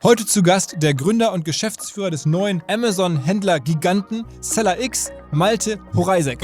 Heute zu Gast der Gründer und Geschäftsführer des neuen Amazon-Händler-Giganten SellerX, Malte Horeisek.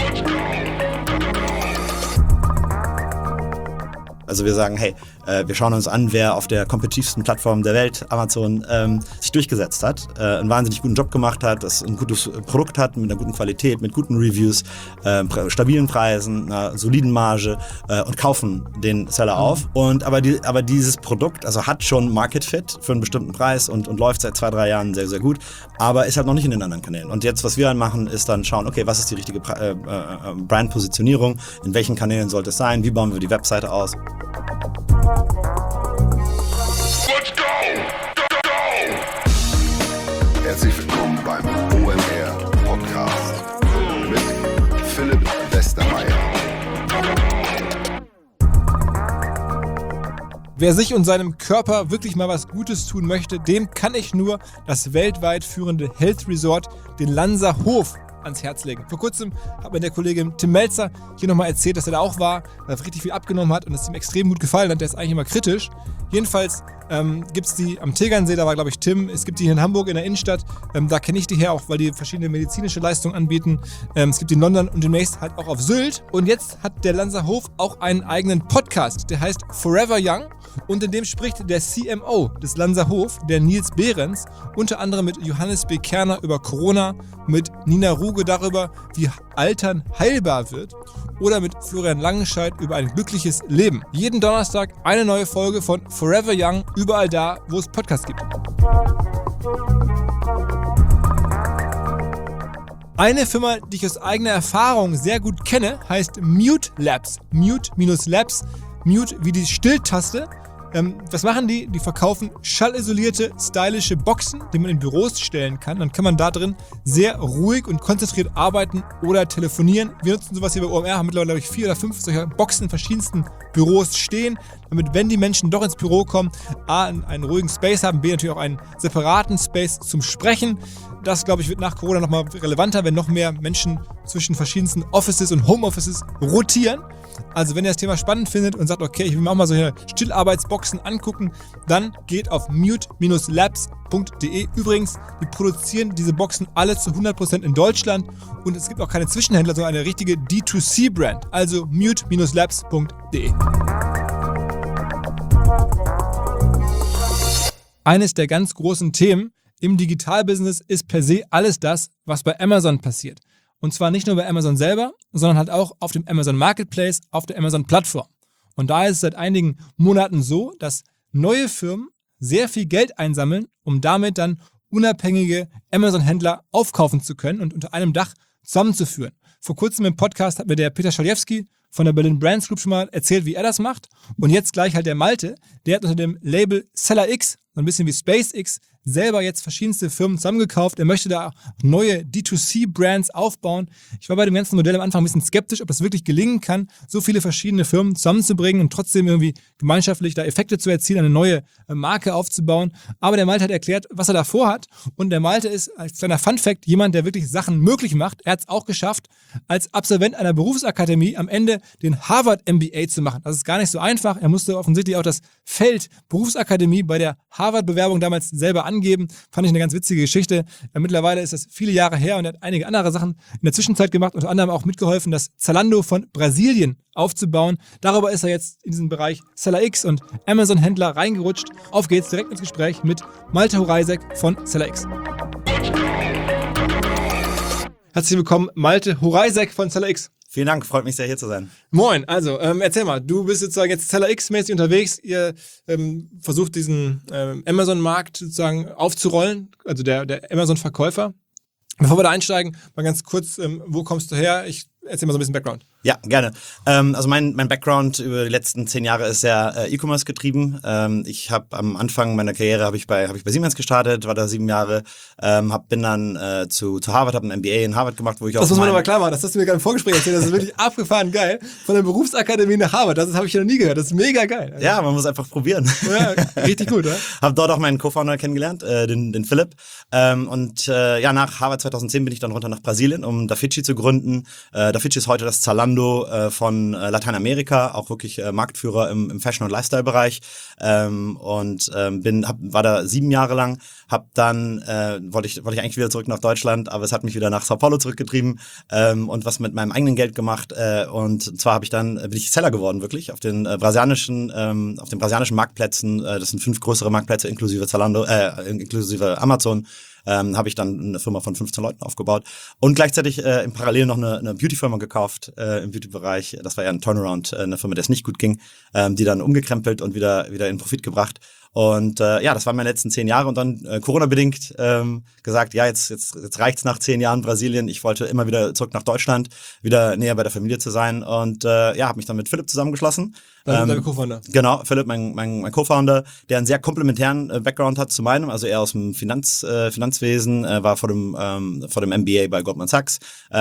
Also wir sagen, hey, wir schauen uns an, wer auf der kompetitivsten Plattform der Welt, Amazon, sich durchgesetzt hat, einen wahnsinnig guten Job gemacht hat, das ein gutes Produkt hat, mit einer guten Qualität, mit guten Reviews, stabilen Preisen, einer soliden Marge und kaufen den Seller auf. Aber dieses Produkt hat schon Market Fit für einen bestimmten Preis und läuft seit 2-3 Jahren sehr, sehr gut, aber ist halt noch nicht in den anderen Kanälen. Und jetzt, was wir dann machen, ist dann schauen, okay, was ist die richtige Brand-Positionierung, in welchen Kanälen sollte es sein, wie bauen wir die Webseite aus. Let's go! Herzlich willkommen beim OMR Podcast mit Philipp Westermeier. Wer sich und seinem Körper wirklich mal was Gutes tun möchte, dem kann ich nur das weltweit führende Health Resort, den Lanserhof, ans Herz legen. Vor kurzem hat mir der Kollege Tim Melzer hier nochmal erzählt, dass er da auch war, weil er richtig viel abgenommen hat und es ihm extrem gut gefallen hat. Der ist eigentlich immer kritisch. Jedenfalls gibt es die am Tegernsee, da war glaube ich Tim, es gibt die hier in Hamburg in der Innenstadt, da kenne ich die her auch, weil die verschiedene medizinische Leistungen anbieten. Es gibt die in London und demnächst halt auch auf Sylt. Und jetzt hat der Lanserhof auch einen eigenen Podcast, der heißt Forever Young. Und in dem spricht der CMO des Lanserhof, der Nils Behrens, unter anderem mit Johannes B. Kerner über Corona, mit Nina Ruge darüber, wie Altern heilbar wird oder mit Florian Langenscheidt über ein glückliches Leben. Jeden Donnerstag eine neue Folge von Forever Young, überall da, wo es Podcasts gibt. Eine Firma, die ich aus eigener Erfahrung sehr gut kenne, heißt Mute Labs. Mute-Labs. Mute wie die Stilltaste. Was machen die? Die verkaufen schallisolierte, stylische Boxen, die man in Büros stellen kann. Dann kann man da drin sehr ruhig und konzentriert arbeiten oder telefonieren. Wir nutzen sowas hier bei OMR, haben mittlerweile, glaube ich, 4 oder 5 solcher Boxen in verschiedensten Büros stehen, damit, wenn die Menschen doch ins Büro kommen, A, einen ruhigen Space haben, B, natürlich auch einen separaten Space zum Sprechen. Das, glaube ich, wird nach Corona nochmal relevanter, wenn noch mehr Menschen zwischen verschiedensten Offices und Homeoffices rotieren. Also wenn ihr das Thema spannend findet und sagt, okay, ich will mir auch mal solche Stillarbeitsboxen angucken, dann geht auf mute-labs.de. Übrigens, die produzieren diese Boxen alle zu 100% in Deutschland und es gibt auch keine Zwischenhändler, sondern eine richtige D2C-Brand. Also mute-labs.de. Eines der ganz großen Themen im Digitalbusiness ist per se alles das, was bei Amazon passiert. Und zwar nicht nur bei Amazon selber, sondern halt auch auf dem Amazon Marketplace, auf der Amazon-Plattform. Und da ist es seit einigen Monaten so, dass neue Firmen sehr viel Geld einsammeln, um damit dann unabhängige Amazon-Händler aufkaufen zu können und unter einem Dach zusammenzuführen. Vor kurzem im Podcast hat mir der Peter Schaliewski von der Berlin Brands Group schon mal erzählt, wie er das macht. Und jetzt gleich halt der Malte, der hat unter dem Label SellerX, so ein bisschen wie SpaceX, selber jetzt verschiedenste Firmen zusammengekauft. Er möchte da neue D2C-Brands aufbauen. Ich war bei dem ganzen Modell am Anfang ein bisschen skeptisch, ob das wirklich gelingen kann, so viele verschiedene Firmen zusammenzubringen und trotzdem irgendwie gemeinschaftlich da Effekte zu erzielen, eine neue Marke aufzubauen. Aber der Malte hat erklärt, was er da vorhat. Und der Malte ist als kleiner Funfact jemand, der wirklich Sachen möglich macht. Er hat es auch geschafft, als Absolvent einer Berufsakademie am Ende den Harvard MBA zu machen. Das ist gar nicht so einfach. Er musste offensichtlich auch das Feld Berufsakademie bei der Harvard-Bewerbung damals selber angeben. Fand ich eine ganz witzige Geschichte. Mittlerweile ist das viele Jahre her und er hat einige andere Sachen in der Zwischenzeit gemacht, unter anderem auch mitgeholfen, das Zalando von Brasilien aufzubauen. Darüber ist er jetzt in diesen Bereich SellerX und Amazon-Händler reingerutscht. Auf geht's direkt ins Gespräch mit Malte Horeisek von SellerX. Herzlich willkommen, Malte Horeisek von SellerX. Vielen Dank, freut mich sehr, hier zu sein. Moin, also erzähl mal, du bist sozusagen jetzt SellerX-mäßig unterwegs, ihr versucht diesen Amazon-Markt sozusagen aufzurollen, also der Amazon-Verkäufer. Bevor wir da einsteigen, mal ganz kurz, wo kommst du her? Ich erzähl mal so ein bisschen Background. Ja, gerne. Also mein Background über die letzten 10 Jahre ist sehr E-Commerce getrieben. Ich habe am Anfang meiner Karriere habe ich bei Siemens gestartet, war da 7 Jahre, bin dann zu Harvard, habe ein MBA in Harvard gemacht, wo ich auch... Das muss man aber klar machen, das hast du mir gerade im Vorgespräch erzählt, das ist wirklich abgefahren geil. Von der Berufsakademie nach Harvard, das habe ich ja noch nie gehört, das ist mega geil. Also, ja, man muss einfach probieren. Ja, richtig gut, oder? Habe dort auch meinen Co-Founder kennengelernt, den Philipp. Nach Harvard 2010 bin ich dann runter nach Brasilien, um Dafiti zu gründen. Dafiti ist heute das Zalando Zalando von Lateinamerika, auch wirklich Marktführer im Fashion- und Lifestyle-Bereich, war da 7 Jahre lang, wollte ich eigentlich wieder zurück nach Deutschland, aber es hat mich wieder nach Sao Paulo zurückgetrieben und was mit meinem eigenen Geld gemacht, und zwar bin ich Seller geworden, wirklich, auf den brasilianischen Marktplätzen, das sind 5 größere Marktplätze inklusive Zalando, inklusive Amazon, habe ich dann eine Firma von 15 Leuten aufgebaut und gleichzeitig im Parallel noch eine Beauty-Firma gekauft im Beauty-Bereich. Das war ja ein Turnaround, eine Firma, der es nicht gut ging, die dann umgekrempelt und wieder in Profit gebracht. Und das waren meine letzten 10 Jahre und dann Corona-bedingt gesagt, ja, jetzt reicht's nach 10 Jahren Brasilien. Ich wollte immer wieder zurück nach Deutschland, wieder näher bei der Familie zu sein und habe mich dann mit Philipp zusammengeschlossen. Dein Co-Founder. Genau, Philipp, mein Co-Founder, der einen sehr komplementären Background hat zu meinem, also er aus dem Finanzwesen, war vor dem MBA bei Goldman Sachs,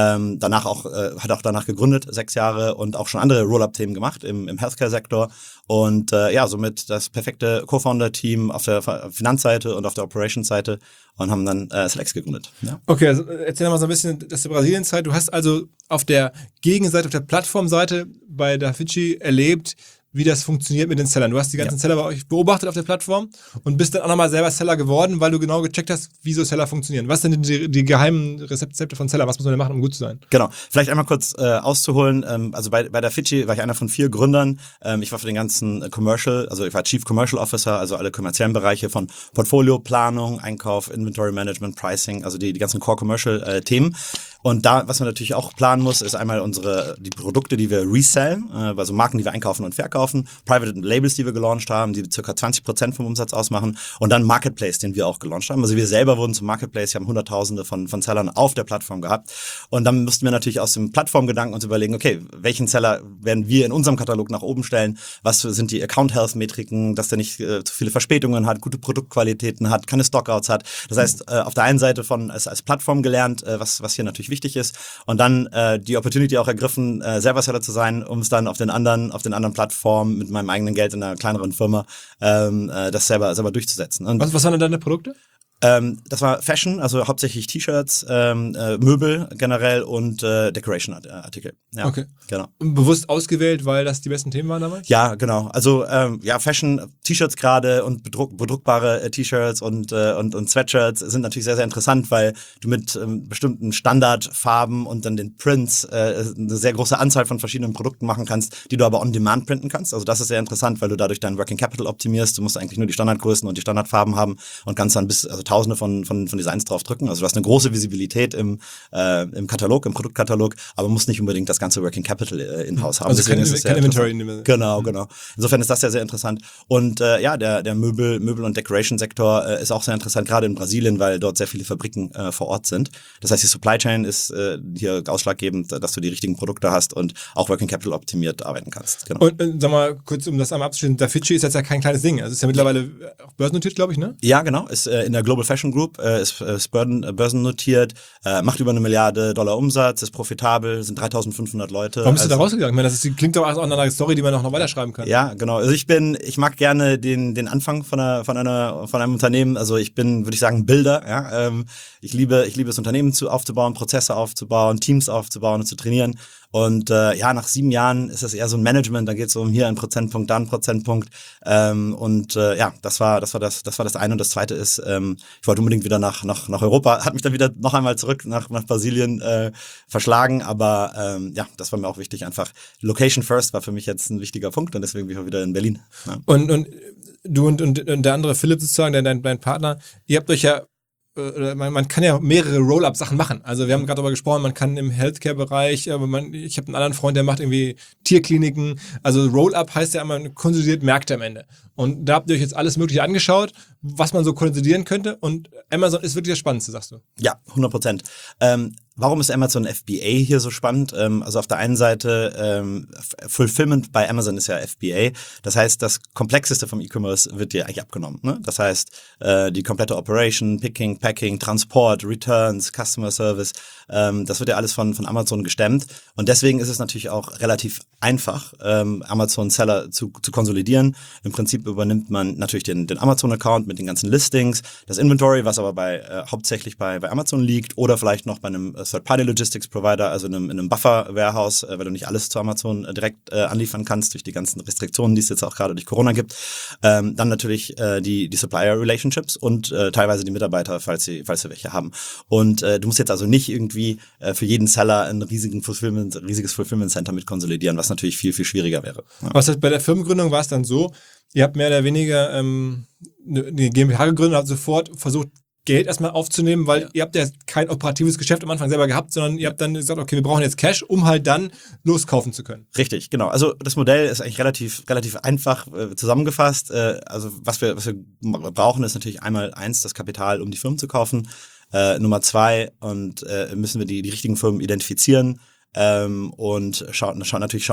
hat auch danach gegründet, 6 Jahre und auch schon andere Roll-Up-Themen gemacht im Healthcare-Sektor und somit das perfekte Co-Founder-Team auf der Finanzseite und auf der Operations-Seite und haben dann Sellex gegründet. Ja. Okay, also erzähl mal so ein bisschen aus der Brasilien-Zeit. Du hast also auf der Gegenseite, auf der Plattformseite bei Dafiti erlebt, wie das funktioniert mit den Sellern. Du hast die ganzen Seller bei euch beobachtet auf der Plattform und bist dann auch nochmal selber Seller geworden, weil du genau gecheckt hast, wie so Seller funktionieren. Was sind denn die geheimen Rezepte von Seller? Was muss man denn machen, um gut zu sein? Genau. Vielleicht einmal kurz auszuholen. Also bei Dafiti war ich einer von 4 Gründern. Ich war für den ganzen Commercial, also ich war Chief Commercial Officer, also alle kommerziellen Bereiche von Portfolio-Planung, Einkauf, Inventory Management, Pricing, also die ganzen Core-Commercial-Themen. Und da, was man natürlich auch planen muss, ist einmal die Produkte, die wir resellen, also Marken, die wir einkaufen und verkaufen, Private Labels, die wir gelauncht haben, die ca. 20% vom Umsatz ausmachen und dann Marketplace, den wir auch gelauncht haben. Also wir selber wurden zum Marketplace, wir haben Hunderttausende von Sellern auf der Plattform gehabt und dann mussten wir natürlich aus dem Plattformgedanken uns überlegen, okay, welchen Seller werden wir in unserem Katalog nach oben stellen, was sind die Account-Health-Metriken, dass der nicht zu viele Verspätungen hat, gute Produktqualitäten hat, keine Stockouts hat. Das heißt, auf der einen Seite als Plattform gelernt, was hier natürlich wichtig ist und dann die Opportunity auch ergriffen, selber Seller zu sein, um es dann auf den anderen Plattformen mit meinem eigenen Geld in einer kleineren Firma das selber durchzusetzen. Und was waren denn deine Produkte? Das war Fashion, also hauptsächlich T-Shirts, Möbel generell und Decoration-Artikel. Ja, okay. Genau. Und bewusst ausgewählt, weil das die besten Themen waren damals? Ja, genau. Also Fashion, T-Shirts gerade und bedruckbare T-Shirts und Sweatshirts sind natürlich sehr, sehr interessant, weil du mit bestimmten Standardfarben und dann den Prints eine sehr große Anzahl von verschiedenen Produkten machen kannst, die du aber on demand printen kannst. Also das ist sehr interessant, weil du dadurch dein Working Capital optimierst. Du musst eigentlich nur die Standardgrößen und die Standardfarben haben und kannst dann Tausende von Designs drauf drücken. Also du hast eine große Visibilität im Katalog, im Produktkatalog, aber musst nicht unbedingt das ganze Working Capital in-house haben. Also kein Inventory. Genau. Insofern ist das sehr, sehr interessant. Und der Möbel- und Decoration-Sektor ist auch sehr interessant, gerade in Brasilien, weil dort sehr viele Fabriken vor Ort sind. Das heißt, die Supply Chain ist hier ausschlaggebend, dass du die richtigen Produkte hast und auch Working Capital optimiert arbeiten kannst. Genau. Und sag mal, kurz, um das einmal abzuschließen, Dafiti ist jetzt ja kein kleines Ding. Also ist ja mittlerweile auch börsennotiert, glaube ich, ne? Ja, genau. Ist in der Global Fashion Group, ist börsennotiert, macht über $1 Milliarde Umsatz, ist profitabel, sind 3.500 Leute. Warum bist du da rausgegangen? Ich meine, klingt doch auch eine Story, die man auch noch weiterschreiben kann. Ja, genau. Also ich mag gerne den Anfang von einem Unternehmen. Also ich bin, würde ich sagen, Builder. Ja? Ich liebe es, Unternehmen aufzubauen, Prozesse aufzubauen, Teams aufzubauen und zu trainieren. Und nach 7 Jahren ist das eher so ein Management, da geht es um hier einen Prozentpunkt, da einen Prozentpunkt. Das war das eine. Und das zweite ist, ich wollte unbedingt wieder nach Europa, hat mich dann wieder noch einmal zurück nach Brasilien verschlagen. Aber das war mir auch wichtig. Einfach Location first war für mich jetzt ein wichtiger Punkt und deswegen bin ich auch wieder in Berlin. Ja. Und du und der andere Philipp sozusagen, dein Partner, ihr habt euch ja man kann ja mehrere Roll-Up-Sachen machen. Also wir haben gerade darüber gesprochen, man kann im Healthcare-Bereich, ich habe einen anderen Freund, der macht irgendwie Tierkliniken. Also Roll-Up heißt ja immer, man konsolidiert Märkte am Ende. Und da habt ihr euch jetzt alles Mögliche angeschaut, was man so konsolidieren könnte. Und Amazon ist wirklich das Spannendste, sagst du? Ja, 100%. Warum ist Amazon FBA hier so spannend? Also auf der einen Seite Fulfillment bei Amazon ist ja FBA. Das heißt, das Komplexeste vom E-Commerce wird dir eigentlich abgenommen. Ne? Das heißt, die komplette Operation, Picking, Packing, Transport, Returns, Customer Service, das wird ja alles von Amazon gestemmt. Und deswegen ist es natürlich auch relativ einfach, Amazon Seller zu konsolidieren. Im Prinzip übernimmt man natürlich den Amazon-Account mit den ganzen Listings, das Inventory, was aber hauptsächlich bei Amazon liegt oder vielleicht noch bei einem Third-Party-Logistics-Provider, also in einem Buffer-Warehouse, weil du nicht alles zu Amazon direkt anliefern kannst durch die ganzen Restriktionen, die es jetzt auch gerade durch Corona gibt. Dann natürlich die Supplier-Relationships und teilweise die Mitarbeiter, falls wir welche haben. Und du musst jetzt also nicht irgendwie für jeden Seller ein riesiges Fulfillment-Center mit konsolidieren, was natürlich viel, viel schwieriger wäre. Ja. Was heißt, bei der Firmengründung war es dann so, ihr habt mehr oder weniger eine GmbH gegründet und habt sofort versucht, Geld erstmal aufzunehmen, weil ihr habt ja kein operatives Geschäft am Anfang selber gehabt, sondern ihr habt dann gesagt, okay, wir brauchen jetzt Cash, um halt dann loskaufen zu können. Richtig, genau. Also das Modell ist eigentlich relativ einfach zusammengefasst. Also was wir brauchen, ist natürlich einmal das Kapital, um die Firmen zu kaufen. Nummer 2, müssen wir die richtigen Firmen identifizieren. Und schauen,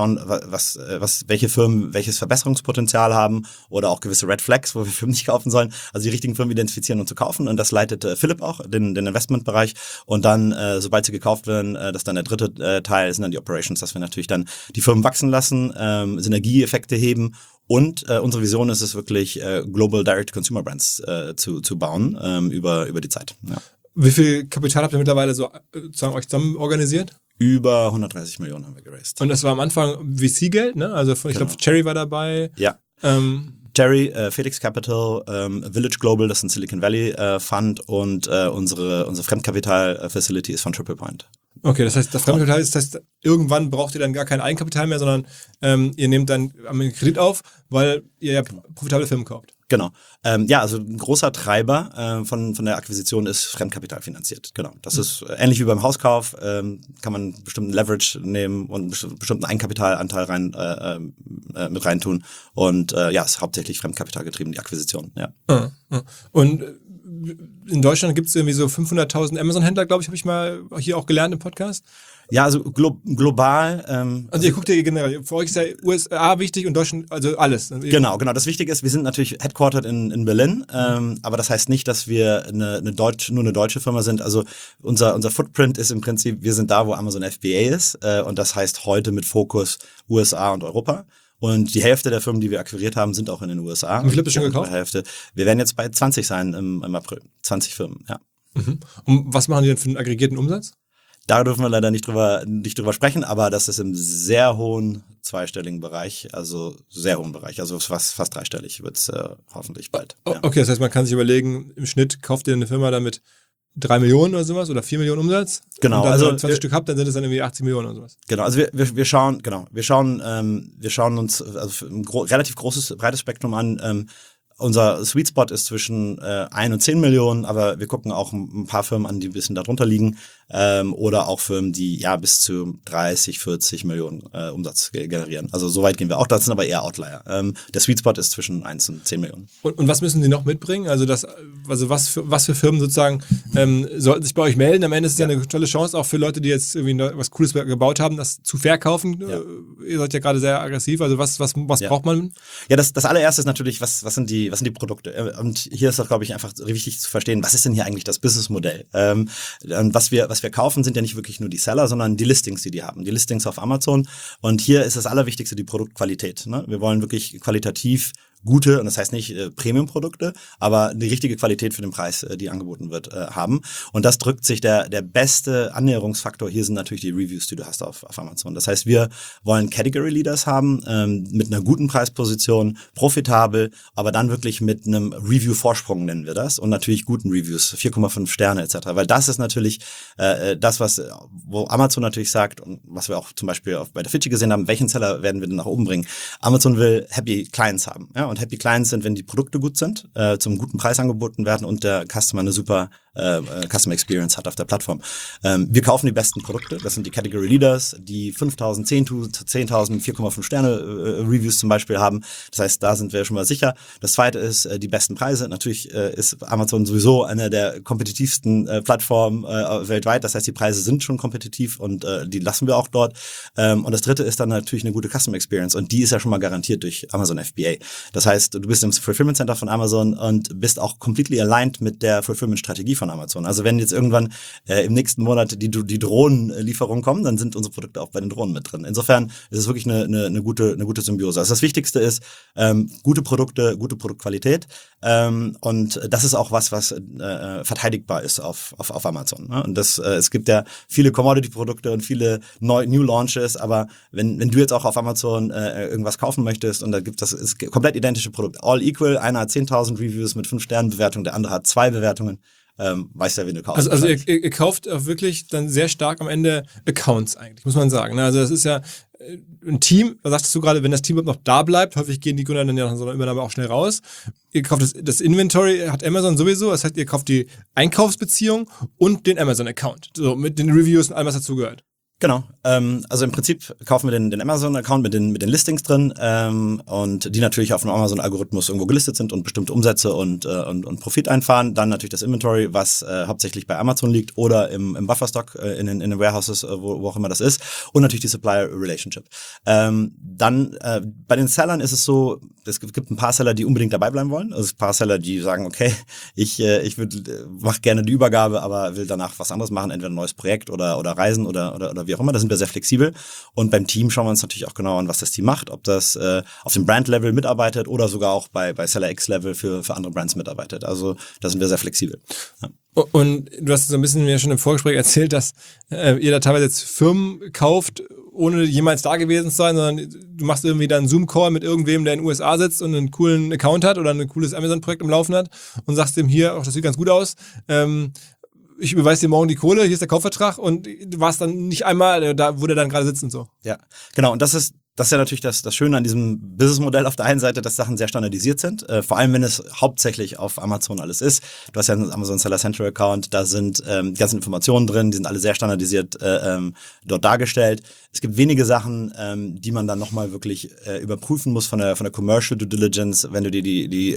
welche Firmen welches Verbesserungspotenzial haben oder auch gewisse Red Flags, wo wir Firmen nicht kaufen sollen. Also die richtigen Firmen identifizieren und zu kaufen. Und das leitet Philipp auch, den Investmentbereich. Und dann, sobald sie gekauft werden, das ist dann der dritte Teil, sind dann die Operations, dass wir natürlich dann die Firmen wachsen lassen, Synergieeffekte heben. Und unsere Vision ist es wirklich, Global Direct-to-Consumer Brands zu bauen über die Zeit. Ja. Wie viel Kapital habt ihr mittlerweile sozusagen euch zusammen organisiert? Über 130 Millionen haben wir geraced. Und das war am Anfang VC-Geld, ne? Also ich glaube, Cherry war dabei. Ja. Cherry, Felix Capital, Village Global, das ist ein Silicon Valley Fund und unsere Fremdkapital-Facility ist von Triple Point. Okay, das heißt, das Fremdkapital ist, das heißt, irgendwann braucht ihr dann gar kein Eigenkapital mehr, sondern ihr nehmt dann einen Kredit auf, weil ihr ja profitable Firmen kauft. Genau. Also ein großer Treiber von der Akquisition ist Fremdkapital finanziert. Genau. Das ist ähnlich wie beim Hauskauf, kann man einen bestimmten Leverage nehmen und einen bestimmten Eigenkapitalanteil mit reintun. Und ist hauptsächlich Fremdkapital getrieben, die Akquisition. Ja. Und in Deutschland gibt es irgendwie so 500.000 Amazon-Händler, glaube ich, habe ich mal hier auch gelernt im Podcast. Ja, also global. Also ihr guckt ja generell, für euch ist ja USA wichtig und Deutschland, also alles. Genau. Das Wichtige ist, wir sind natürlich headquartered in Berlin, aber das heißt nicht, dass wir nur eine deutsche Firma sind. Also unser Footprint ist im Prinzip, wir sind da, wo Amazon FBA ist und das heißt heute mit Fokus USA und Europa. Und die Hälfte der Firmen, die wir akquiriert haben, sind auch in den USA. Wie viel habt ihr schon gekauft? Wir werden jetzt bei 20 sein im April. 20 Firmen, ja. Mhm. Und was machen die denn für einen aggregierten Umsatz? Da dürfen wir leider nicht drüber sprechen, aber das ist im sehr hohen zweistelligen Bereich, also sehr hohen Bereich, also fast dreistellig wird es hoffentlich bald. Ja. Okay, das heißt, man kann sich überlegen, im Schnitt kauft ihr eine Firma damit 3 Millionen oder sowas oder 4 Millionen Umsatz. Genau. Und dann, also 20 Stück habt, dann sind es dann irgendwie 80 Millionen oder sowas. Genau, also wir schauen uns also ein relativ breites Spektrum an. Unser Sweet Spot ist zwischen 1 und 10 Millionen, aber wir gucken auch ein paar Firmen an, die ein bisschen darunter liegen. Oder auch Firmen, die bis zu 30, 40 Millionen Umsatz generieren. Also so weit gehen wir auch, das sind aber eher Outlier. Der Sweet Spot ist zwischen 1 und 10 Millionen. Und was müssen die noch mitbringen? Also was für Firmen sozusagen sollten sich bei euch melden? Am Ende ist es ja eine tolle Chance, auch für Leute, die jetzt irgendwie was Cooles gebaut haben, das zu verkaufen. Ja. Ihr seid ja gerade sehr aggressiv, also was braucht man? Ja, das allererste ist natürlich, was sind die Produkte? Und hier ist das, glaube ich, einfach wichtig zu verstehen, was ist denn hier eigentlich das Businessmodell? Was wir kaufen, sind ja nicht wirklich nur die Seller, sondern die Listings, die haben. Die Listings auf Amazon. Und hier ist das Allerwichtigste die Produktqualität. Ne? Wir wollen wirklich qualitativ gute, und das heißt nicht Premium-Produkte, aber die richtige Qualität für den Preis, die angeboten wird, haben. Und das drückt sich, der beste Annäherungsfaktor hier sind natürlich die Reviews, die du hast auf Amazon. Das heißt, wir wollen Category Leaders haben, mit einer guten Preisposition, profitabel, aber dann wirklich mit einem Review-Vorsprung nennen wir das und natürlich guten Reviews, 4,5 Sterne etc. Weil das ist natürlich das, wo Amazon natürlich sagt und was wir auch zum Beispiel auch bei der Fidschi gesehen haben, welchen Seller werden wir denn nach oben bringen? Amazon will Happy Clients haben, ja, und Happy Clients sind, wenn die Produkte gut sind, zum guten Preis angeboten werden und der Customer eine super Customer Experience hat auf der Plattform. Wir kaufen die besten Produkte, das sind die Category Leaders, die 5.000, 10.000, 4,5 Sterne Reviews zum Beispiel haben. Das heißt, da sind wir schon mal sicher. Das zweite ist die besten Preise. Natürlich ist Amazon sowieso eine der kompetitivsten Plattformen weltweit. Das heißt, die Preise sind schon kompetitiv und die lassen wir auch dort. Und das dritte ist dann natürlich eine gute Customer Experience und die ist ja schon mal garantiert durch Amazon FBA. Das heißt, du bist im Fulfillment Center von Amazon und bist auch completely aligned mit der Fulfillment-Strategie von von Amazon. Also wenn jetzt irgendwann im nächsten Monat die Drohnenlieferungen kommen, dann sind unsere Produkte auch bei den Drohnen mit drin. Insofern ist es wirklich eine gute Symbiose. Also das Wichtigste ist gute Produkte, gute Produktqualität und das ist auch was verteidigbar ist auf Amazon. Ne? Und es gibt ja viele Commodity-Produkte und viele New Launches, aber wenn du jetzt auch auf Amazon irgendwas kaufen möchtest und da gibt das ist komplett identische Produkt, all equal, einer hat 10.000 Reviews mit 5-Sternen-Bewertung, der andere hat 2 Bewertungen, weißt ja, wen du kaufst. Also ihr kauft auch wirklich dann sehr stark am Ende Accounts eigentlich, muss man sagen. Also das ist ja ein Team, da sagtest du gerade, wenn das Team noch da bleibt, häufig gehen die Gründer dann ja nach so einer Übernahme auch schnell raus. Ihr kauft das Inventory, hat Amazon sowieso, das heißt, ihr kauft die Einkaufsbeziehung und den Amazon-Account, so mit den Reviews und allem, was dazugehört. Genau, also im Prinzip kaufen wir den Amazon-Account mit den Listings drin und die natürlich auf dem Amazon-Algorithmus irgendwo gelistet sind und bestimmte Umsätze und Profit einfahren. Dann natürlich das Inventory, was hauptsächlich bei Amazon liegt oder im Bufferstock in den Warehouses, wo auch immer das ist. Und natürlich die Supplier-Relationship. Dann bei den Sellern ist es so, es gibt ein paar Seller, die unbedingt dabei bleiben wollen. Also ein paar Seller, die sagen, okay, ich mache gerne die Übergabe, aber will danach was anderes machen, entweder ein neues Projekt oder Reisen oder wie auch immer, da sind wir sehr flexibel. Und beim Team schauen wir uns natürlich auch genau an, was das Team macht, ob das auf dem Brand-Level mitarbeitet oder sogar auch bei Seller X-Level für andere Brands mitarbeitet. Also da sind wir sehr flexibel. Ja. Und du hast so ein bisschen mir schon im Vorgespräch erzählt, dass ihr da teilweise jetzt Firmen kauft, ohne jemals da gewesen zu sein, sondern du machst irgendwie dann einen Zoom-Call mit irgendwem, der in den USA sitzt und einen coolen Account hat oder ein cooles Amazon-Projekt im Laufen hat und sagst dem hier, ach, das sieht ganz gut aus, ich überweise dir morgen die Kohle, hier ist der Kaufvertrag und du warst dann nicht einmal da, wo der dann gerade sitzt und so. Ja, genau. Und das ist ja natürlich das Schöne an diesem Businessmodell auf der einen Seite, dass Sachen sehr standardisiert sind. Vor allem, wenn es hauptsächlich auf Amazon alles ist. Du hast ja einen Amazon Seller Central Account, da sind die ganzen Informationen drin, die sind alle sehr standardisiert dort dargestellt. Es gibt wenige Sachen, die man dann nochmal wirklich überprüfen muss von der Commercial Due Diligence, wenn du dir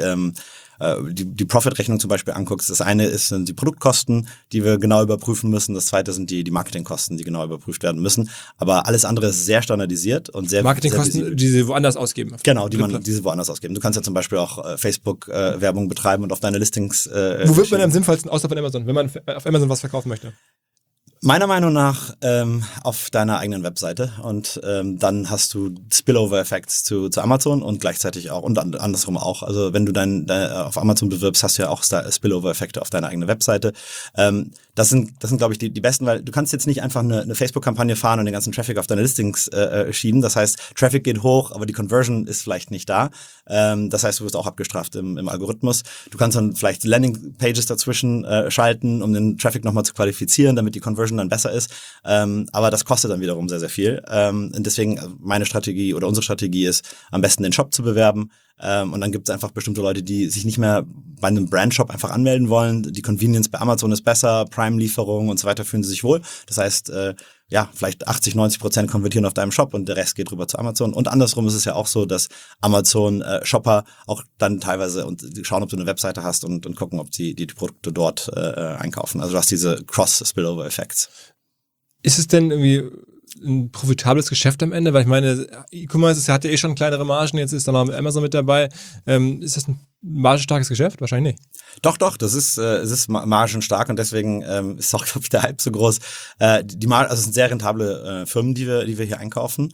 die Profit-Rechnung zum Beispiel anguckst. Das eine sind die Produktkosten, die wir genau überprüfen müssen. Das zweite sind die Marketingkosten, die genau überprüft werden müssen. Aber alles andere ist sehr standardisiert und sehr Marketingkosten, sehr die sie woanders ausgeben. Genau, die sie woanders ausgeben. Du kannst ja zum Beispiel auch Facebook-Werbung betreiben und auf deine Listings Wo wird man am sinnvollsten, außer von Amazon, wenn man auf Amazon was verkaufen möchte? Meiner Meinung nach auf deiner eigenen Webseite und dann hast du Spillover-Effects zu Amazon und gleichzeitig auch und andersrum auch. Also wenn du auf Amazon bewirbst, hast du ja auch Spillover-Effekte auf deiner eigenen Webseite. Das sind glaube ich, die besten, weil du kannst jetzt nicht einfach eine Facebook-Kampagne fahren und den ganzen Traffic auf deine Listings schieben. Das heißt, Traffic geht hoch, aber die Conversion ist vielleicht nicht da. Das heißt, du wirst auch abgestraft im Algorithmus. Du kannst dann vielleicht Landing-Pages dazwischen schalten, um den Traffic nochmal zu qualifizieren, damit die Conversion dann besser ist. Aber das kostet dann wiederum sehr, sehr viel. Und deswegen meine Strategie oder unsere Strategie ist, am besten den Shop zu bewerben. Und dann gibt es einfach bestimmte Leute, die sich nicht mehr bei einem Brandshop einfach anmelden wollen. Die Convenience bei Amazon ist besser, Prime-Lieferung und so weiter, fühlen sie sich wohl. Das heißt, vielleicht 80-90% konvertieren auf deinem Shop und der Rest geht rüber zu Amazon. Und andersrum ist es ja auch so, dass Amazon-Shopper auch dann teilweise und schauen, ob du eine Webseite hast und gucken, ob die Produkte dort einkaufen. Also du hast diese Cross-Spillover-Effects. Ist es denn irgendwie ein profitables Geschäft am Ende? Weil ich meine, E-Commerce hat ja schon kleinere Margen, jetzt ist da noch Amazon mit dabei. Ist das ein margenstarkes Geschäft? Wahrscheinlich nicht. Doch, es ist margenstark und deswegen ist auch, glaube ich, der Hype so groß. Also es sind sehr rentable Firmen, die wir hier einkaufen.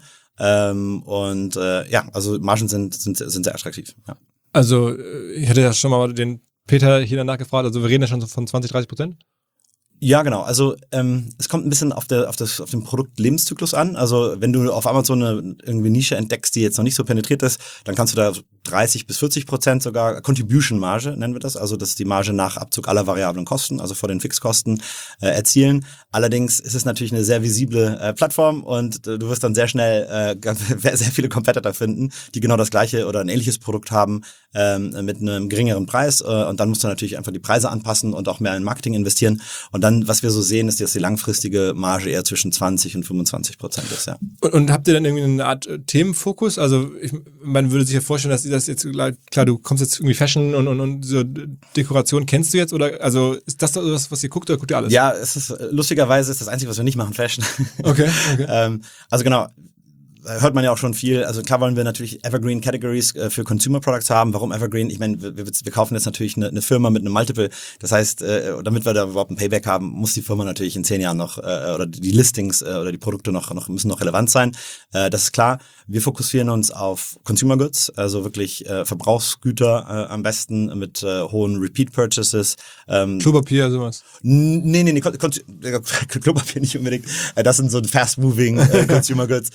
Also Margen sind sehr attraktiv. Ja. Also ich hatte ja schon mal den Peter hier danach gefragt, also wir reden ja schon so von 20-30%? Ja, genau. Also es kommt ein bisschen auf den Produktlebenszyklus an. Also wenn du auf Amazon eine irgendwie Nische entdeckst, die jetzt noch nicht so penetriert ist, dann kannst du da 30-40% sogar Contribution-Marge, nennen wir das. Also das ist die Marge nach Abzug aller variablen Kosten, also vor den Fixkosten erzielen. Allerdings ist es natürlich eine sehr visible Plattform und du wirst dann sehr schnell sehr viele Competitor finden, die genau das gleiche oder ein ähnliches Produkt haben mit einem geringeren Preis. Und dann musst du natürlich einfach die Preise anpassen und auch mehr in Marketing investieren. Und dann, was wir so sehen, ist, dass die langfristige Marge eher zwischen 20 und 25% ist, ja. Und habt ihr dann irgendwie eine Art Themenfokus? Also man würde sich ja vorstellen, dass ihr das jetzt, klar, du kommst jetzt irgendwie Fashion und so Dekoration kennst du jetzt, oder also ist das das, was ihr guckt, oder guckt ihr alles? Ja, lustigerweise ist das Einzige, was wir nicht machen, Fashion. Okay. Also genau, hört man ja auch schon viel. Also klar wollen wir natürlich Evergreen Categories für Consumer Products haben. Warum Evergreen? Ich meine, wir kaufen jetzt natürlich eine Firma mit einem Multiple. Das heißt, damit wir da überhaupt ein Payback haben, muss die Firma natürlich in 10 Jahren noch, oder die Listings oder die Produkte müssen noch relevant sein. Das ist klar. Wir fokussieren uns auf Consumer Goods, also wirklich Verbrauchsgüter am besten mit hohen Repeat Purchases. Klopapier, sowas. Nee, Klopapier nicht unbedingt. Das sind so fast-moving Consumer Goods.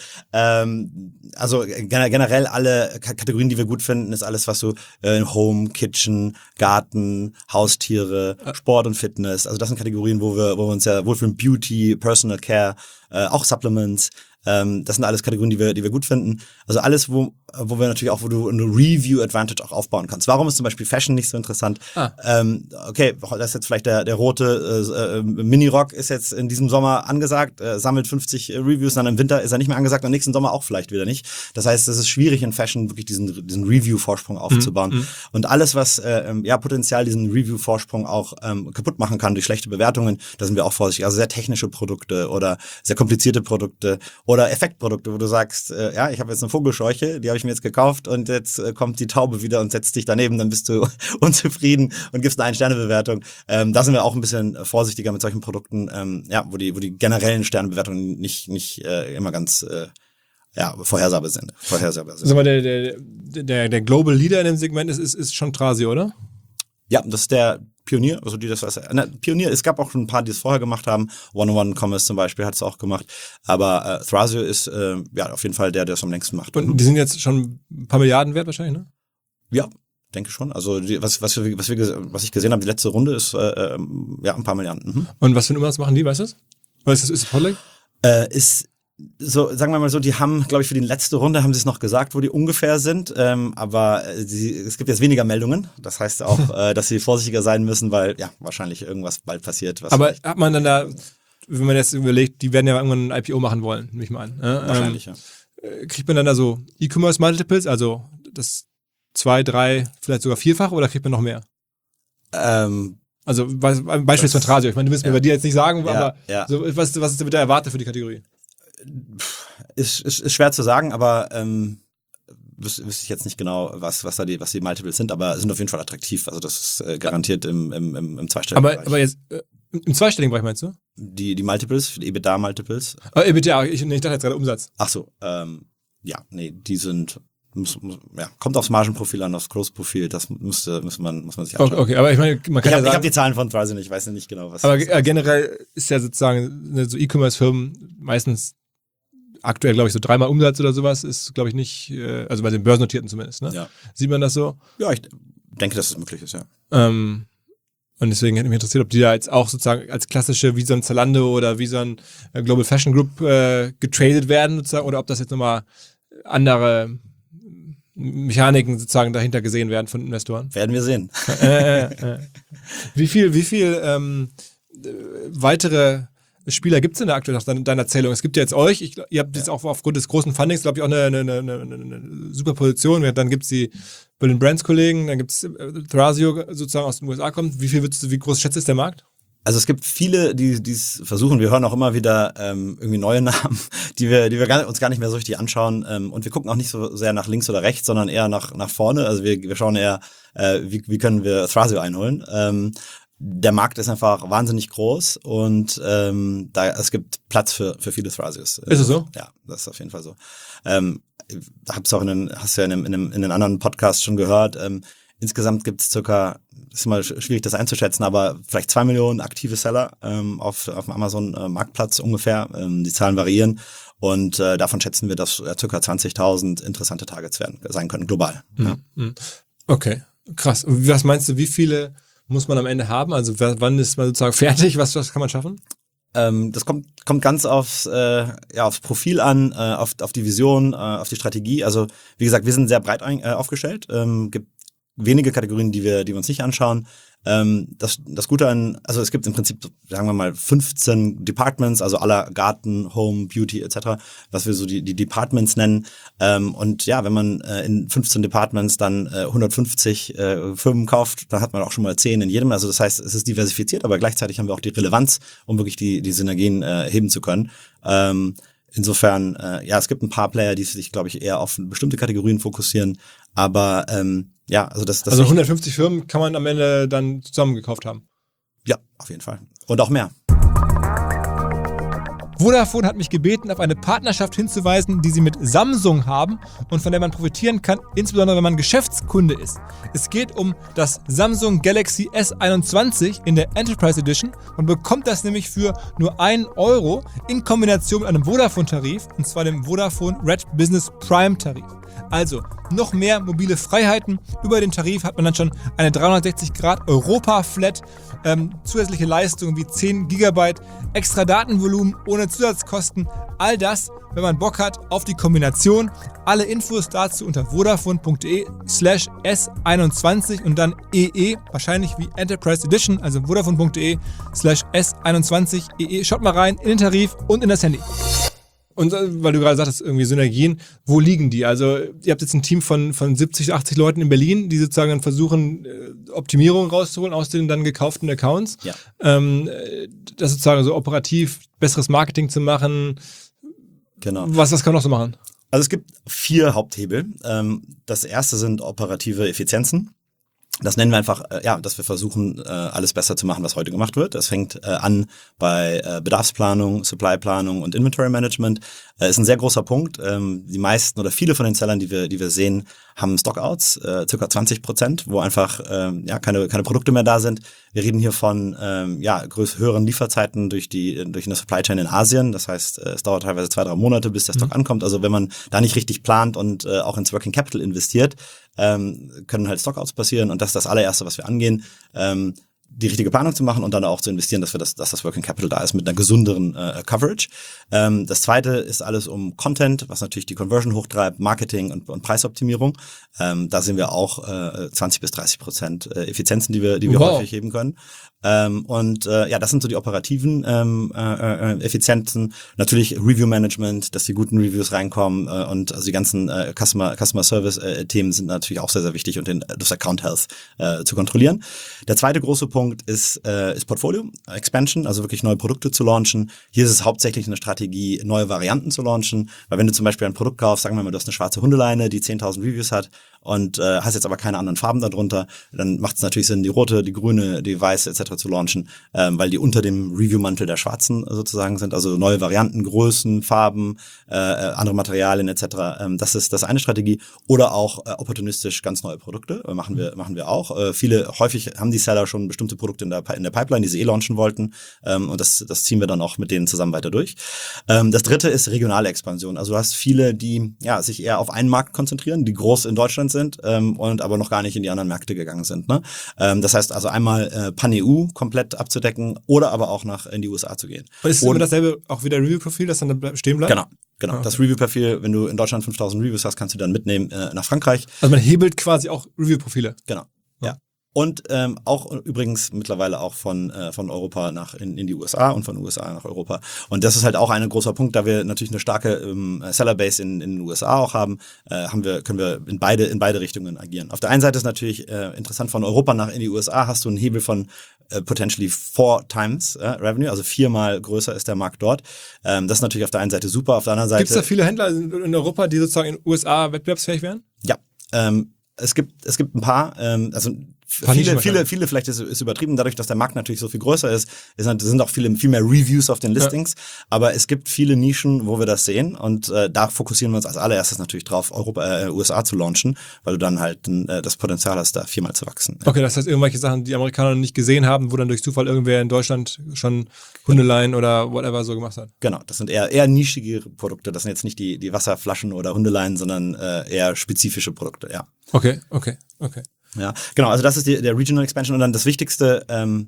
Also generell alle Kategorien, die wir gut finden, ist alles, was so Home, Kitchen, Garten, Haustiere, Sport und Fitness. Also das sind Kategorien, wo wir uns ja wohlfühlen. Beauty, Personal Care, auch Supplements. Das sind alles Kategorien, die wir gut finden. Also alles, wo wir natürlich auch, wo du eine Review-Advantage auch aufbauen kannst. Warum ist zum Beispiel Fashion nicht so interessant? Okay, das ist jetzt vielleicht der rote Mini-Rock ist jetzt in diesem Sommer angesagt, sammelt 50 Reviews, dann im Winter ist er nicht mehr angesagt und im nächsten Sommer auch vielleicht wieder nicht. Das heißt, es ist schwierig in Fashion wirklich diesen Review-Vorsprung aufzubauen. Und alles, was potenziell diesen Review-Vorsprung auch kaputt machen kann durch schlechte Bewertungen, da sind wir auch vorsichtig. Also sehr technische Produkte oder sehr komplizierte Produkte oder Effektprodukte, wo du sagst, ich habe jetzt eine Vogelscheuche, die habe ich mir jetzt gekauft und jetzt kommt die Taube wieder und setzt dich daneben, dann bist du unzufrieden und gibst eine 1-Sterne-Bewertung. Da sind wir auch ein bisschen vorsichtiger mit solchen Produkten, wo die generellen Sternebewertungen nicht immer ganz vorhersehbar sind. Sag mal, der Global Leader in dem Segment ist schon Thrasio, oder? Ja, das ist der Pionier, also Pionier, es gab auch schon ein paar, die es vorher gemacht haben. One-on-One Commerce zum Beispiel hat es auch gemacht. Aber Thrasio ist auf jeden Fall der es am längsten macht. Und die sind jetzt schon ein paar Milliarden wert wahrscheinlich, ne? Ja, denke schon. Also was ich gesehen habe, die letzte Runde ist ein paar Milliarden. Und was für ein Umsatz machen die, weißt du das? Oder ist das Podleg? Ist so, sagen wir mal so, die haben, glaube ich, für die letzte Runde haben sie es noch gesagt, wo die ungefähr sind, aber es gibt jetzt weniger Meldungen. Das heißt auch, dass sie vorsichtiger sein müssen, weil wahrscheinlich irgendwas bald passiert. Aber hat man dann da, wenn man jetzt überlegt, die werden ja irgendwann ein IPO machen wollen, nehme ich mal an. Wahrscheinlich, ja. Kriegt man dann da so E-Commerce-Multiples, also das 2, 3, vielleicht sogar 4-fach oder kriegt man noch mehr? Also Beispiel von Thrasio. Ich meine, du willst mir bei dir jetzt nicht sagen, aber so, was ist denn bitte erwartet für die Kategorie? Ist schwer zu sagen, aber wüsste ich jetzt nicht genau, was die Multiples sind, aber sind auf jeden Fall attraktiv. Also das ist garantiert im zweistelligen Bereich. Aber jetzt im zweistelligen Bereich meinst du? Die Multiples, die EBITDA-Multiples. EBITDA, ich dachte jetzt gerade Umsatz. Ach so, die sind kommt aufs Margenprofil an, aufs Growth-Profil, das muss man sich anschauen. Okay, aber ich meine, man kann ich habe die Zahlen von Thrasio nicht, ich weiß nicht genau, was. Aber generell ist ja sozusagen so E-Commerce-Firmen meistens aktuell, glaube ich, so 3-mal Umsatz oder sowas ist, glaube ich, nicht, also bei den Börsennotierten zumindest, ne? Ja. Sieht man das so? Ja, ich denke, dass es möglich ist, ja. Und deswegen hätte mich interessiert, ob die da jetzt auch sozusagen als klassische, wie so ein Zalando oder wie so ein Global Fashion Group getradet werden sozusagen, oder ob das jetzt nochmal andere Mechaniken sozusagen dahinter gesehen werden von Investoren. Werden wir sehen. Wie viel weitere Spieler gibt es denn da aktuell nach deiner Erzählung? Es gibt ja jetzt euch, ihr habt jetzt auch aufgrund des großen Fundings, glaube ich, auch eine super Position. Dann gibt es die Berlin Brands Kollegen, dann gibt es Thrasio sozusagen aus den USA kommt. Wie groß schätzt ist der Markt? Also es gibt viele, die es versuchen. Wir hören auch immer wieder irgendwie neue Namen, die wir uns gar nicht mehr so richtig anschauen. Und wir gucken auch nicht so sehr nach links oder rechts, sondern eher nach vorne. Also wir schauen eher, wie können wir Thrasio einholen. Der Markt ist einfach wahnsinnig groß und es gibt Platz für viele Thrazios. Ist es so? Ja, das ist auf jeden Fall so. Hast du ja in den anderen Podcasts schon gehört. Insgesamt gibt es circa, ist immer schwierig das einzuschätzen, aber vielleicht 2 Millionen aktive Seller auf dem Amazon-Marktplatz ungefähr. Die Zahlen variieren und davon schätzen wir, dass circa 20.000 interessante Targets sein können, global. Ja. Okay, krass. Und was meinst du, wie viele muss man am Ende haben? Also wann ist man sozusagen fertig? Was kann man schaffen? Das kommt ganz aufs Profil an, auf die Vision, auf die Strategie. Also wie gesagt, wir sind sehr breit aufgestellt. Gibt wenige Kategorien, die wir uns nicht anschauen. Das Gute also es gibt im Prinzip, sagen wir mal, 15 Departments, also aller Garten, Home, Beauty etc., was wir so die Departments nennen. Und ja, wenn man in 15 Departments dann 150 Firmen kauft, dann hat man auch schon mal 10 in jedem. Also das heißt, es ist diversifiziert, aber gleichzeitig haben wir auch die Relevanz, um wirklich die Synergien heben zu können. Insofern, es gibt ein paar Player, die sich, glaube ich, eher auf bestimmte Kategorien fokussieren, aber also das Also 150 Firmen kann man am Ende dann zusammengekauft haben? Ja, auf jeden Fall. Und auch mehr. Vodafone hat mich gebeten, auf eine Partnerschaft hinzuweisen, die sie mit Samsung haben und von der man profitieren kann, insbesondere wenn man Geschäftskunde ist. Es geht um das Samsung Galaxy S21 in der Enterprise Edition und bekommt das nämlich für nur 1 Euro in Kombination mit einem Vodafone-Tarif, und zwar dem Vodafone Red Business Prime Tarif. Also noch mehr mobile Freiheiten. Über den Tarif hat man dann schon eine 360° Europa-Flat, zusätzliche Leistungen wie 10 GB, extra Datenvolumen ohne Zusatzkosten. All das, wenn man Bock hat auf die Kombination. Alle Infos dazu unter vodafone.de/S21 und dann EE, wahrscheinlich wie Enterprise Edition, also vodafone.de/S21EE. Schaut mal rein in den Tarif und in das Handy. Und weil du gerade sagtest, irgendwie Synergien, wo liegen die? Also ihr habt jetzt ein Team von 70, 80 Leuten in Berlin, die sozusagen dann versuchen, Optimierungen rauszuholen aus den dann gekauften Accounts. Ja. Das sozusagen so operativ besseres Marketing zu machen. Genau. Was kann man noch so machen? Also es gibt 4 Haupthebel. Das erste sind operative Effizienzen. Das nennen wir einfach, dass wir versuchen, alles besser zu machen, was heute gemacht wird. Das fängt an bei Bedarfsplanung, Supplyplanung und Inventory Management. Ist ein sehr großer Punkt. Die meisten oder viele von den Sellern, die wir sehen, haben Stockouts, circa 20%, wo einfach keine Produkte mehr da sind. Wir reden hier von höheren Lieferzeiten durch eine Supply Chain in Asien. Das heißt, es dauert teilweise 2-3 Monate, bis der Stock ankommt. Also wenn man da nicht richtig plant und auch ins Working Capital investiert, können halt Stockouts passieren, und das ist das allererste, was wir angehen, die richtige Planung zu machen und dann auch zu investieren, dass das Working Capital da ist mit einer gesünderen Coverage. Das zweite ist alles um Content, was natürlich die Conversion hochtreibt, Marketing und Preisoptimierung. Da sehen wir auch 20-30% Effizienzen, die wir häufig heben können. Das sind so die operativen Effizienzen. Natürlich Review Management, dass die guten Reviews reinkommen, und also die ganzen Customer Service Themen sind natürlich auch sehr, sehr wichtig, und das Account Health zu kontrollieren. Der zweite große Punkt ist Portfolio Expansion, also wirklich neue Produkte zu launchen. Hier ist es hauptsächlich eine Strategie, neue Varianten zu launchen, weil wenn du zum Beispiel ein Produkt kaufst, sagen wir mal, du hast eine schwarze Hundeleine, die 10.000 Reviews hat, und hast jetzt aber keine anderen Farben darunter, dann macht es natürlich Sinn, die rote, die grüne, die weiße etc. zu launchen, weil die unter dem Review-Mantel der schwarzen sozusagen sind, also neue Varianten, Größen, Farben, andere Materialien etc. Das ist das eine Strategie. Oder auch opportunistisch ganz neue Produkte, machen wir auch. Häufig haben die Seller schon bestimmte Produkte in der Pipeline, die sie launchen wollten, und das ziehen wir dann auch mit denen zusammen weiter durch. Das dritte ist regionale Expansion. Also du hast viele, die sich eher auf einen Markt konzentrieren, die groß in Deutschland sind, und aber noch gar nicht in die anderen Märkte gegangen sind. Ne? Das heißt also einmal Pan-EU komplett abzudecken oder aber auch in die USA zu gehen. Und ist immer dasselbe auch wieder Review-Profil, das dann stehen bleibt? Genau. Okay. Das Review-Profil, wenn du in Deutschland 5.000 Reviews hast, kannst du dann mitnehmen nach Frankreich. Also man hebelt quasi auch Review-Profile. Genau. Ja. Und auch übrigens mittlerweile auch von Europa in die USA und von USA nach Europa. Und das ist halt auch ein großer Punkt, da wir natürlich eine starke Sellerbase in den USA auch haben, können wir in beide Richtungen agieren. Auf der einen Seite ist natürlich interessant, von Europa in die USA hast du einen Hebel von potentially 4 times Revenue, also 4-mal größer ist der Markt dort. Das ist natürlich auf der einen Seite super, auf der anderen Seite... Gibt es da viele Händler in Europa, die sozusagen in den USA wettbewerbsfähig wären? Ja, es gibt ein paar, viele, vielleicht ist übertrieben, dadurch, dass der Markt natürlich so viel größer ist, sind auch viel mehr Reviews auf den Listings, aber es gibt viele Nischen, wo wir das sehen, und da fokussieren wir uns als allererstes natürlich drauf, USA zu launchen, weil du dann halt das Potenzial hast, da 4-mal zu wachsen. Okay, das heißt irgendwelche Sachen, die Amerikaner noch nicht gesehen haben, wo dann durch Zufall irgendwer in Deutschland schon Hundeleien oder whatever so gemacht hat. Genau, das sind eher nischige Produkte, das sind jetzt nicht die Wasserflaschen oder Hundeleien, sondern eher spezifische Produkte, ja. Okay. Ja, genau, also das ist der Regional Expansion, und dann das Wichtigste,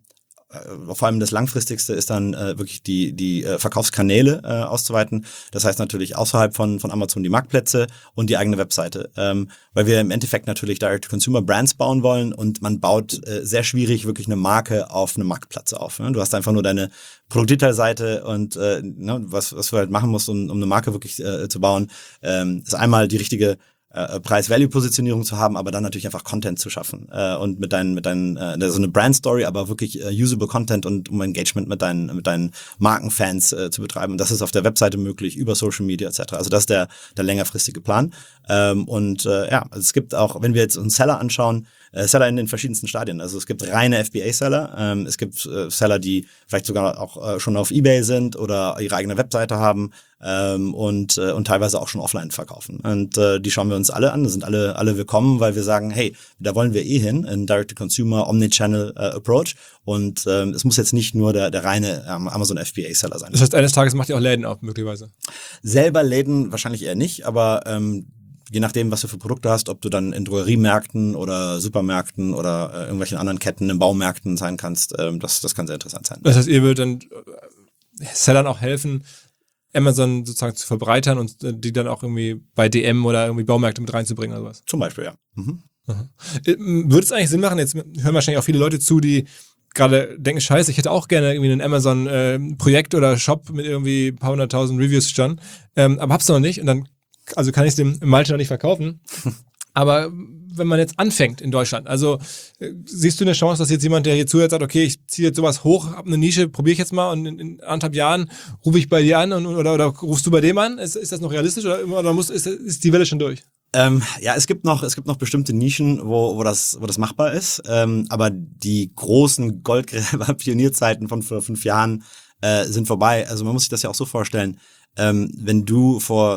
vor allem das Langfristigste ist dann wirklich die Verkaufskanäle auszuweiten. Das heißt natürlich außerhalb von Amazon die Marktplätze und die eigene Webseite, weil wir im Endeffekt natürlich Direct-to-Consumer-Brands bauen wollen, und man baut sehr schwierig wirklich eine Marke auf einem Marktplatz auf. Ne? Du hast einfach nur deine Produktdetailseite, und was du halt machen musst, um eine Marke wirklich zu bauen, ist einmal die richtige Preis-Value-Positionierung zu haben, aber dann natürlich einfach Content zu schaffen und mit deinen so eine Brand-Story, aber wirklich usable Content und um Engagement mit deinen Markenfans zu betreiben. Und das ist auf der Webseite möglich, über Social Media etc. Also das ist der längerfristige Plan. Also es gibt auch, wenn wir jetzt uns Seller anschauen, Seller in den verschiedensten Stadien. Also es gibt reine FBA-Seller, es gibt Seller, die vielleicht sogar auch schon auf eBay sind oder ihre eigene Webseite haben und teilweise auch schon offline verkaufen. Und die schauen wir uns alle an, das sind alle willkommen, weil wir sagen, hey, da wollen wir hin, ein Direct-to-Consumer, Omnichannel Approach und es muss jetzt nicht nur der reine Amazon FBA-Seller sein. Das heißt, eines Tages macht ihr auch Läden auf, möglicherweise? Selber Läden wahrscheinlich eher nicht, aber je nachdem, was du für Produkte hast, ob du dann in Drogeriemärkten oder Supermärkten oder irgendwelchen anderen Ketten in Baumärkten sein kannst, das kann sehr interessant sein. Das heißt, ihr würdet dann Sellern auch helfen, Amazon sozusagen zu verbreitern und die dann auch irgendwie bei DM oder irgendwie Baumärkte mit reinzubringen oder sowas? Zum Beispiel, ja. Mhm. Würde es eigentlich Sinn machen, jetzt hören wahrscheinlich auch viele Leute zu, die gerade denken, scheiße, ich hätte auch gerne irgendwie ein Amazon-Projekt oder Shop mit irgendwie ein paar 100.000 Reviews schon, aber hab's noch nicht und dann kann ich es dem Malte noch nicht verkaufen. Aber wenn man jetzt anfängt in Deutschland, also siehst du eine Chance, dass jetzt jemand, der hier zuhört, sagt, okay, ich ziehe jetzt sowas hoch, habe eine Nische, probiere ich jetzt mal und in 1,5 Jahren rufe ich bei dir an oder rufst du bei dem an? Ist das noch realistisch oder ist die Welle schon durch? Es gibt noch bestimmte Nischen, wo das machbar ist, aber die großen Goldgräber-Pionierzeiten von vor 5 Jahren sind vorbei. Also man muss sich das ja auch so vorstellen, wenn du vor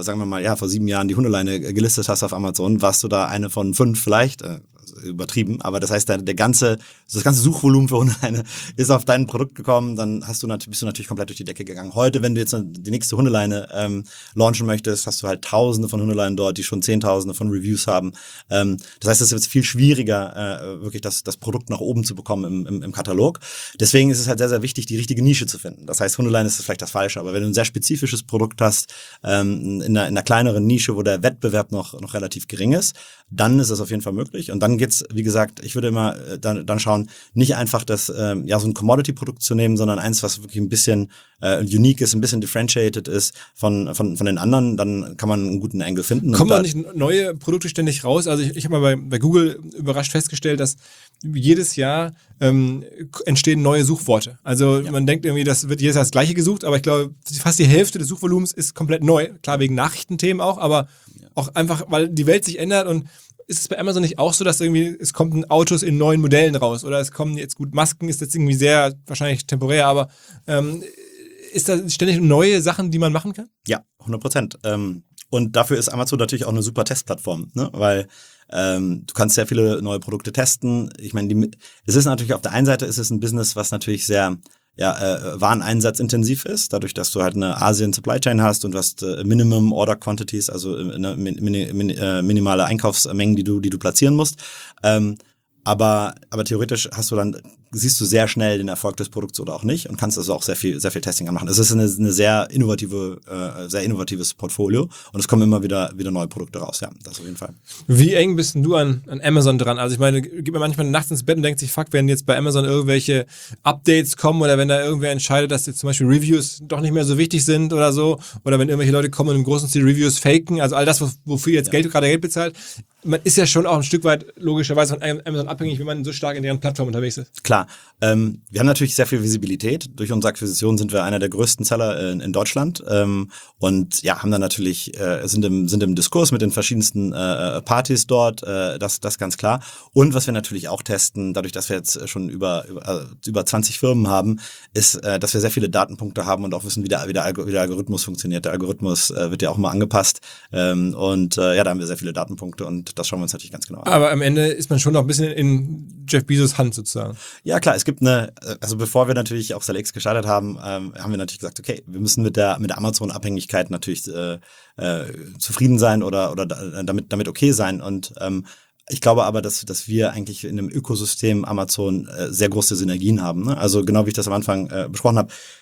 7 Jahren die Hundeleine gelistet hast auf Amazon, warst du da eine von 5 vielleicht, übertrieben, aber das heißt, das ganze Suchvolumen für Hundeleine ist auf dein Produkt gekommen, dann bist du natürlich komplett durch die Decke gegangen. Heute, wenn du jetzt die nächste Hundeleine launchen möchtest, hast du halt Tausende von Hundeleinen dort, die schon Zehntausende von Reviews haben. Das heißt, es ist jetzt viel schwieriger, wirklich das Produkt nach oben zu bekommen im Katalog. Deswegen ist es halt sehr, sehr wichtig, die richtige Nische zu finden. Das heißt, Hundeleine ist vielleicht das Falsche, aber wenn du ein sehr spezifisches Produkt hast, in einer kleineren Nische, wo der Wettbewerb noch relativ gering ist, dann ist das auf jeden Fall möglich. Und dann geht's, wie gesagt, ich würde immer dann schauen, nicht einfach so ein Commodity-Produkt zu nehmen, sondern eins, was wirklich ein bisschen unique ist, ein bisschen differentiated ist von den anderen, dann kann man einen guten Angle finden. Kommen da nicht neue Produkte ständig raus? Also ich habe mal bei Google überrascht festgestellt, dass jedes Jahr entstehen neue Suchworte. Also man denkt irgendwie, das wird jedes Jahr das Gleiche gesucht, aber ich glaube, fast die Hälfte des Suchvolumens ist komplett neu. Klar, wegen Nachrichtenthemen auch, aber auch einfach, weil die Welt sich ändert. Und ist es bei Amazon nicht auch so, dass irgendwie es kommen Autos in neuen Modellen raus oder es kommen jetzt Masken ist jetzt irgendwie sehr wahrscheinlich temporär, aber ist da ständig neue Sachen, die man machen kann? Ja, 100%. Und dafür ist Amazon natürlich auch eine super Testplattform, ne? Weil du kannst sehr viele neue Produkte testen. Ich meine, es ist natürlich auf der einen Seite ist es ein Business, was natürlich sehr wareneinsatzintensiv ist, dadurch, dass du halt eine Asien-Supply Chain hast und du hast Minimum Order Quantities, also minimale Einkaufsmengen, die du platzieren musst. Aber theoretisch siehst du sehr schnell den Erfolg des Produkts oder auch nicht und kannst also auch sehr viel Testing anmachen. Es ist eine sehr innovatives Portfolio und es kommen immer wieder neue Produkte raus, ja, das auf jeden Fall. Wie eng bist denn du an Amazon dran? Also ich meine, geht man manchmal nachts ins Bett und denkt sich, fuck, wenn jetzt bei Amazon irgendwelche Updates kommen oder wenn da irgendwer entscheidet, dass jetzt zum Beispiel Reviews doch nicht mehr so wichtig sind oder so, oder wenn irgendwelche Leute kommen und im großen Stil Reviews faken, also all das, wofür ihr jetzt gerade Geld bezahlt, man ist ja schon auch ein Stück weit logischerweise von Amazon abhängig, wenn man so stark in deren Plattform unterwegs ist. Klar. Wir haben natürlich sehr viel Visibilität. Durch unsere Akquisition sind wir einer der größten Seller in Deutschland und ja, haben dann natürlich sind im Diskurs mit den verschiedensten Partys dort, das ganz klar. Und was wir natürlich auch testen, dadurch, dass wir jetzt schon über 20 Firmen haben, ist, dass wir sehr viele Datenpunkte haben und auch wissen, wie der Algorithmus funktioniert. Der Algorithmus wird ja auch immer angepasst da haben wir sehr viele Datenpunkte und das schauen wir uns natürlich ganz genau an. Aber am Ende ist man schon noch ein bisschen in Jeff Bezos Hand sozusagen. Ja klar, es gibt also bevor wir natürlich auch SellX gestartet haben, haben wir natürlich gesagt, okay, wir müssen mit der Amazon-Abhängigkeit natürlich zufrieden sein oder damit okay sein und ich glaube aber, dass wir eigentlich in einem Ökosystem Amazon sehr große Synergien haben. Ne? Also genau wie ich das am Anfang besprochen habe,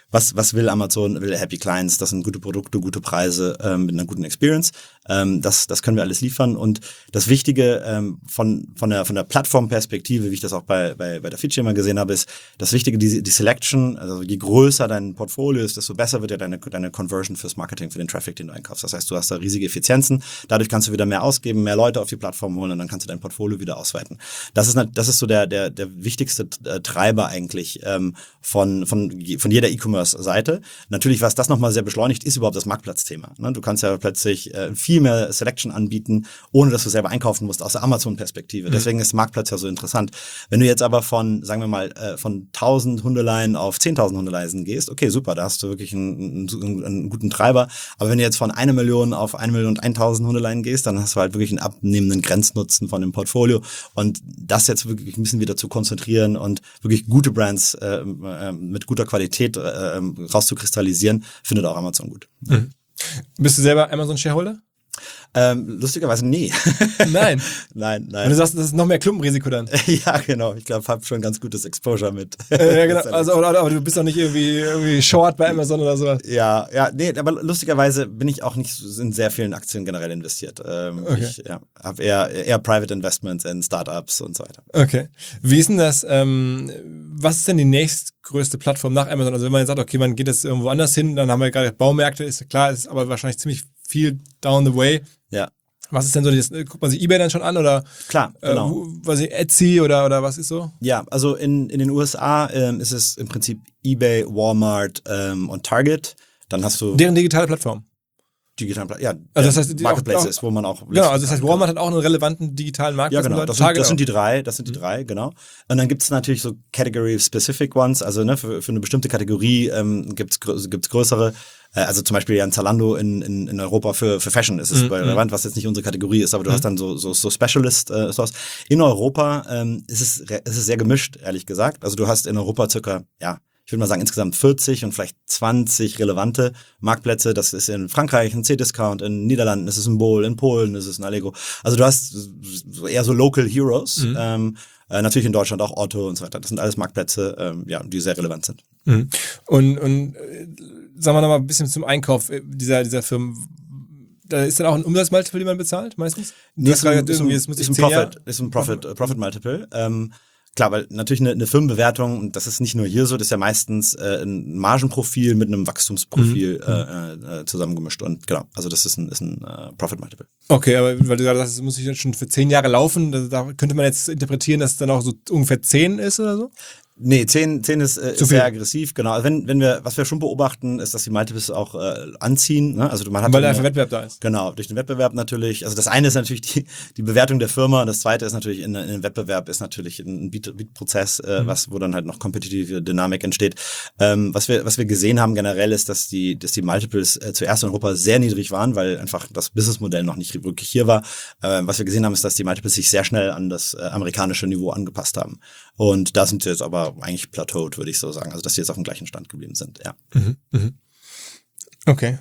Was will Amazon? Will Happy Clients, das sind gute Produkte, gute Preise mit einer guten Experience. Das können wir alles liefern. Und das Wichtige von der Plattformperspektive, wie ich das auch bei der Feature immer gesehen habe, ist das Wichtige, die Selection, also je größer dein Portfolio ist, desto besser wird ja deine Conversion fürs Marketing, für den Traffic, den du einkaufst. Das heißt, du hast da riesige Effizienzen, dadurch kannst du wieder mehr ausgeben, mehr Leute auf die Plattform holen und dann kannst du dein Portfolio wieder ausweiten. Das ist so der wichtigste Treiber eigentlich von jeder E-Commerce-Seite. Natürlich, was das nochmal sehr beschleunigt, ist überhaupt das Marktplatzthema. Ne? Du kannst ja plötzlich viel mehr Selection anbieten, ohne dass du selber einkaufen musst, aus der Amazon-Perspektive. Deswegen ist Marktplatz ja so interessant. Wenn du jetzt aber von 1.000 Hundeleien auf 10.000 Hundeleien gehst, okay, super, da hast du wirklich einen guten Treiber. Aber wenn du jetzt von 1 Million auf 1.100.000 Hundeleien gehst, dann hast du halt wirklich einen abnehmenden Grenznutzen von dem Portfolio. Und das jetzt wirklich ein bisschen wieder zu konzentrieren und wirklich gute Brands mit guter Qualität rauszukristallisieren, findet auch Amazon gut. Mhm. Bist du selber Amazon-Shareholder? Lustigerweise nee. Nein. Nein. Und du sagst, das ist noch mehr Klumpenrisiko dann. Ja, genau. Ich glaube, ich habe schon ganz gutes Exposure mit. Ja, genau. Also, aber du bist doch nicht irgendwie short bei Amazon oder so. Ja, nee, aber lustigerweise bin ich auch nicht in sehr vielen Aktien generell investiert. Okay. Ich habe eher Private Investments in Startups und so weiter. Okay. Wie ist denn das, was ist denn die nächstgrößte Plattform nach Amazon? Also wenn man jetzt sagt, okay, man geht jetzt irgendwo anders hin, dann haben wir gerade Baumärkte, ist klar, ist aber wahrscheinlich ziemlich viel down the way. Ja. Was ist denn so, guckt man sich eBay dann schon an oder? Klar, genau. Etsy oder was ist so? Ja, also in den USA ist es im Prinzip eBay, Walmart und Target. Dann hast du deren digitale Plattform. Ja, also das heißt, Marketplaces, wo man auch... Genau, also das heißt, Walmart hat auch einen relevanten digitalen Marktplatz. Ja, genau, das sind die drei, genau. Und dann gibt es natürlich so Category-Specific Ones, also ne, für eine bestimmte Kategorie gibt's größere, also zum Beispiel ja ein Zalando in Europa für Fashion ist es relevant, was jetzt nicht unsere Kategorie ist, aber du hast dann so Specialist-Stores. In Europa ist es sehr gemischt, ehrlich gesagt. Also du hast in Europa circa, ich würde mal sagen, insgesamt 40 und vielleicht 20 relevante Marktplätze. Das ist in Frankreich ein C-Discount, in den Niederlanden ist es ein Bol, in Polen ist es ein Allegro. Also du hast eher so Local Heroes. Natürlich in Deutschland auch Otto und so weiter. Das sind alles Marktplätze, die sehr relevant sind. Mhm. Und sagen wir noch mal ein bisschen zum Einkauf dieser Firmen. Da ist dann auch ein Umsatzmultiple, den man bezahlt, meistens? Nee, ist ein Profit Multiple. Klar, weil natürlich eine Firmenbewertung, das ist nicht nur hier so, das ist ja meistens ein Margenprofil mit einem Wachstumsprofil zusammengemischt. Und genau, also das ist ein Profit Multiple. Okay, aber weil du gerade sagst, das muss ich jetzt schon für 10 Jahre laufen, da könnte man jetzt interpretieren, dass es dann auch so ungefähr 10 ist oder so? Nee, 10 ist sehr aggressiv, genau. Also was wir schon beobachten, ist, dass die Multiples auch anziehen. Ne? Also man hat weil einfach Wettbewerb da ist. Genau, durch den Wettbewerb natürlich. Also das eine ist natürlich die Bewertung der Firma, und das zweite ist natürlich in dem Wettbewerb ist natürlich ein Beat-Prozess, wo dann halt noch kompetitive Dynamik entsteht. Was wir gesehen haben generell ist, dass die Multiples zuerst in Europa sehr niedrig waren, weil einfach das Businessmodell noch nicht wirklich hier war. Was wir gesehen haben, ist, dass die Multiples sich sehr schnell an das amerikanische Niveau angepasst haben. Und da sind sie jetzt aber eigentlich plateaued, würde ich so sagen. Also, dass sie jetzt auf dem gleichen Stand geblieben sind, ja. Okay.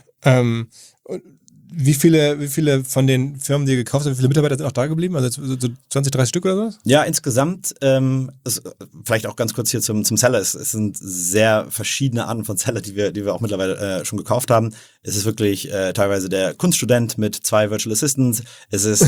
Wie viele von den Firmen, die ihr gekauft habt, wie viele Mitarbeiter sind auch da geblieben? Also so 20, 30 Stück oder was? Ja, insgesamt, vielleicht auch ganz kurz hier zum Seller. Es sind sehr verschiedene Arten von Seller, die wir auch mittlerweile schon gekauft haben. Es ist wirklich teilweise der Kunststudent mit 2 Virtual Assistants. Es ist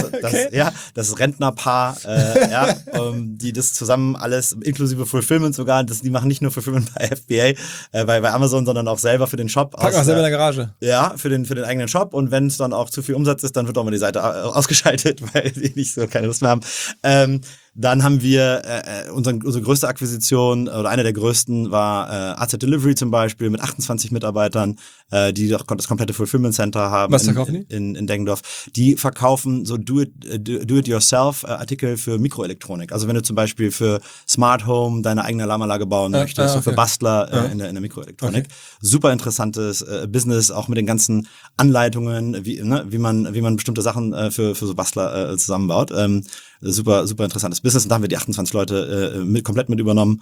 das Rentnerpaar, die das zusammen alles, inklusive Fulfillment sogar, die machen nicht nur Fulfillment bei FBA, bei Amazon, sondern auch selber für den Shop. Packen auch selber in der Garage. Ja, für den eigenen Shop. Und wenn es dann auch zu viel Umsatz ist, dann wird auch mal die Seite ausgeschaltet, weil die nicht so keine Lust mehr haben. Dann haben wir unsere größte Akquisition oder eine der größten war AZ Delivery zum Beispiel mit 28 Mitarbeitern, die das komplette Fulfillment Center haben. Was verkaufen die? In Deggendorf. Die verkaufen so Do-it-yourself Artikel für Mikroelektronik. Also wenn du zum Beispiel für Smart Home deine eigene Alarmanlage bauen möchtest, so für Bastler in der Mikroelektronik. Okay. Super interessantes Business, auch mit den ganzen Anleitungen, wie man bestimmte Sachen für so Bastler zusammenbaut. Super, super interessantes Business und da haben wir die 28 Leute komplett mit übernommen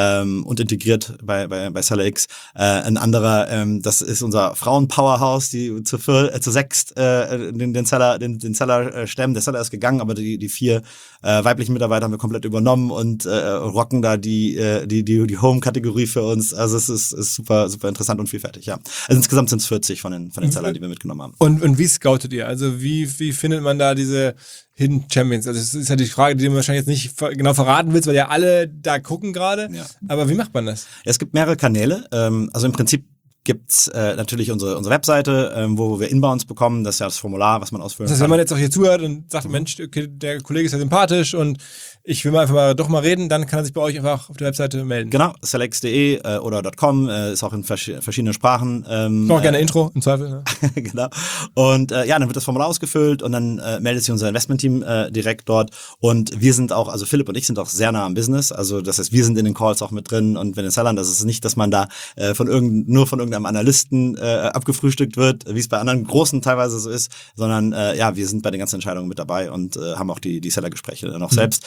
und integriert bei SellerX. Ein anderer, das ist unser Frauen-Powerhouse, die zu sechst den Seller stemmen. Der Seller ist gegangen, aber die 4 weiblichen Mitarbeiter haben wir komplett übernommen und rocken da die Home-Kategorie für uns. Also es ist super, super interessant und vielfältig, ja. Also insgesamt sind es 40 von den Sellern, die wir mitgenommen haben. Und wie scoutet ihr? Also wie findet man da diese Hidden Champions? Also das ist ja die Frage, die du wahrscheinlich jetzt nicht genau verraten willst, weil ja alle da gucken gerade. Ja. Aber wie macht man das? Es gibt mehrere Kanäle. Also im Prinzip gibt's natürlich unsere Webseite, wo wir Inbounds bekommen. Das ist ja das Formular, was man ausfüllen kann. Das heißt, wenn man jetzt auch hier zuhört und sagt, Mensch, okay, der Kollege ist ja sympathisch und ich will mal einfach mal reden, dann kann er sich bei euch einfach auf der Webseite melden. Genau, sellex.de oder .com, ist auch in verschiedenen Sprachen. Noch gerne Intro, im Zweifel. Ne? Genau. Und dann wird das Formular ausgefüllt und dann meldet sich unser Investmentteam direkt dort. Und wir sind auch, also Philipp und ich sind auch sehr nah am Business. Also das heißt, wir sind in den Calls auch mit drin und wenn den Sellern, das ist nicht, dass man da nur von irgendeinem Analysten abgefrühstückt wird, wie es bei anderen Großen teilweise so ist, sondern wir sind bei den ganzen Entscheidungen mit dabei und haben auch die Sellergespräche noch selbst.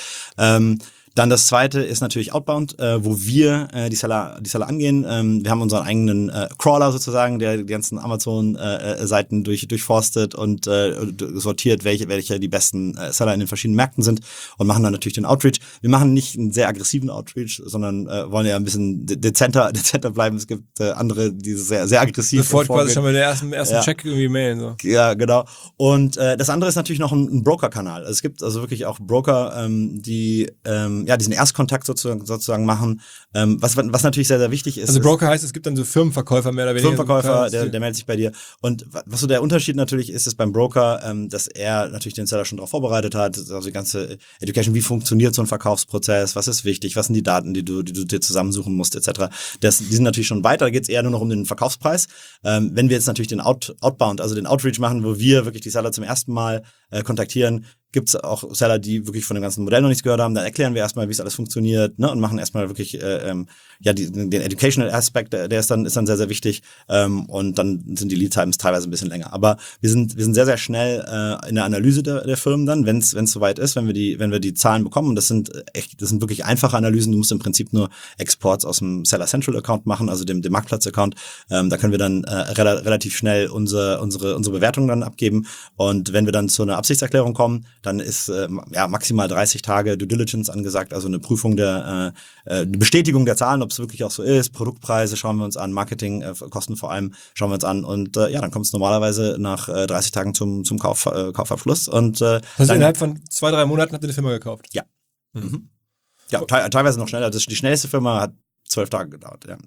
Dann das zweite ist natürlich Outbound, wo wir die Seller angehen. Wir haben unseren eigenen Crawler sozusagen, der die ganzen Amazon-Seiten durchforstet und sortiert, welche die besten Seller in den verschiedenen Märkten sind und machen dann natürlich den Outreach. Wir machen nicht einen sehr aggressiven Outreach, sondern wollen ja ein bisschen dezenter bleiben. Es gibt andere, die sehr, sehr aggressiv sofort quasi schon mal den ersten Check irgendwie mailen. So. Ja, genau. Und das andere ist natürlich noch ein Broker-Kanal. Also es gibt also wirklich auch Broker, die diesen Erstkontakt sozusagen machen, was natürlich sehr, sehr wichtig ist. Also Broker heißt, es gibt dann so Firmenverkäufer mehr oder weniger. Firmenverkäufer, der meldet sich bei dir. Und was so der Unterschied natürlich ist beim Broker, dass er natürlich den Seller schon darauf vorbereitet hat, also die ganze Education, wie funktioniert so ein Verkaufsprozess, was ist wichtig, was sind die Daten, die du dir zusammensuchen musst, etc. Die sind natürlich schon weiter, da geht es eher nur noch um den Verkaufspreis. Wenn wir jetzt natürlich den Outbound, also den Outreach machen, wo wir wirklich die Seller zum ersten Mal kontaktieren, gibt es auch Seller, die wirklich von dem ganzen Modell noch nichts gehört haben. Dann erklären wir erstmal, wie es alles funktioniert, ne, und machen erstmal wirklich den Educational Aspekt, der ist dann sehr, sehr wichtig. Und dann sind die Lead Times teilweise ein bisschen länger. Aber wir sind sehr, sehr schnell in der Analyse der Firmen dann, wenn es soweit ist, wenn wir die Zahlen bekommen. Und das sind wirklich einfache Analysen. Du musst im Prinzip nur Exports aus dem Seller Central Account machen, also dem Marktplatz Account. Da können wir dann relativ schnell unsere Bewertung dann abgeben. Und wenn wir dann zu einer Absichtserklärung kommen, dann ist maximal 30 Tage Due Diligence angesagt, also eine Prüfung eine Bestätigung der Zahlen, ob es wirklich auch so ist. Produktpreise schauen wir uns an, Marketingkosten vor allem schauen wir uns an und dann kommt es normalerweise nach 30 Tagen zum Kaufabschluss. Und also innerhalb von 2-3 Monaten habt ihr eine Firma gekauft? Ja. Mhm. Ja, teilweise noch schneller. Die schnellste Firma hat 12 Tage gedauert, ja.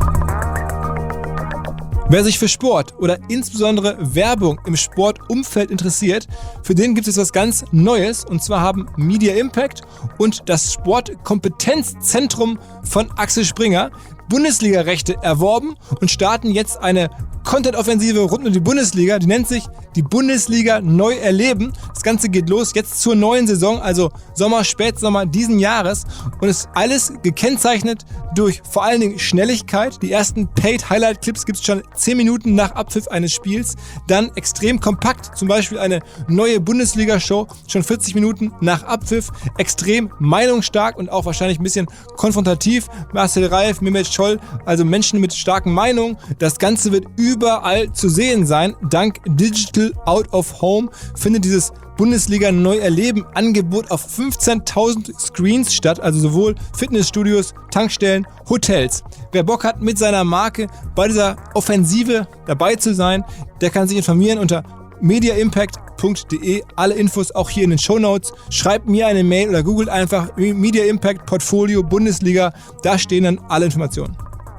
Wer sich für Sport oder insbesondere Werbung im Sportumfeld interessiert, für den gibt es was ganz Neues. Und zwar haben Media Impact und das Sportkompetenzzentrum von Axel Springer Bundesliga-Rechte erworben und starten jetzt eine Content-Offensive rund um die Bundesliga. Die nennt sich die Bundesliga neu erleben. Das Ganze geht los jetzt zur neuen Saison, also Sommer, Spätsommer diesen Jahres. Und es ist alles gekennzeichnet durch vor allen Dingen Schnelligkeit. Die ersten Paid-Highlight-Clips gibt es schon 10 Minuten nach Abpfiff eines Spiels. Dann extrem kompakt, zum Beispiel eine neue Bundesliga-Show, schon 40 Minuten nach Abpfiff. Extrem meinungsstark und auch wahrscheinlich ein bisschen konfrontativ. Marcel Reif, Mehmet Scholl, also Menschen mit starken Meinungen. Das Ganze wird überall zu sehen sein. Dank Digital Out of Home findet dieses Bundesliga neu erleben Angebot auf 15.000 Screens statt, also sowohl Fitnessstudios, Tankstellen, Hotels. Wer Bock hat, mit seiner Marke bei dieser Offensive dabei zu sein, der kann sich informieren unter mediaimpact.de. Alle Infos auch hier in den Shownotes. Schreibt mir eine Mail oder googelt einfach Media Impact Portfolio Bundesliga. Da stehen dann alle Informationen.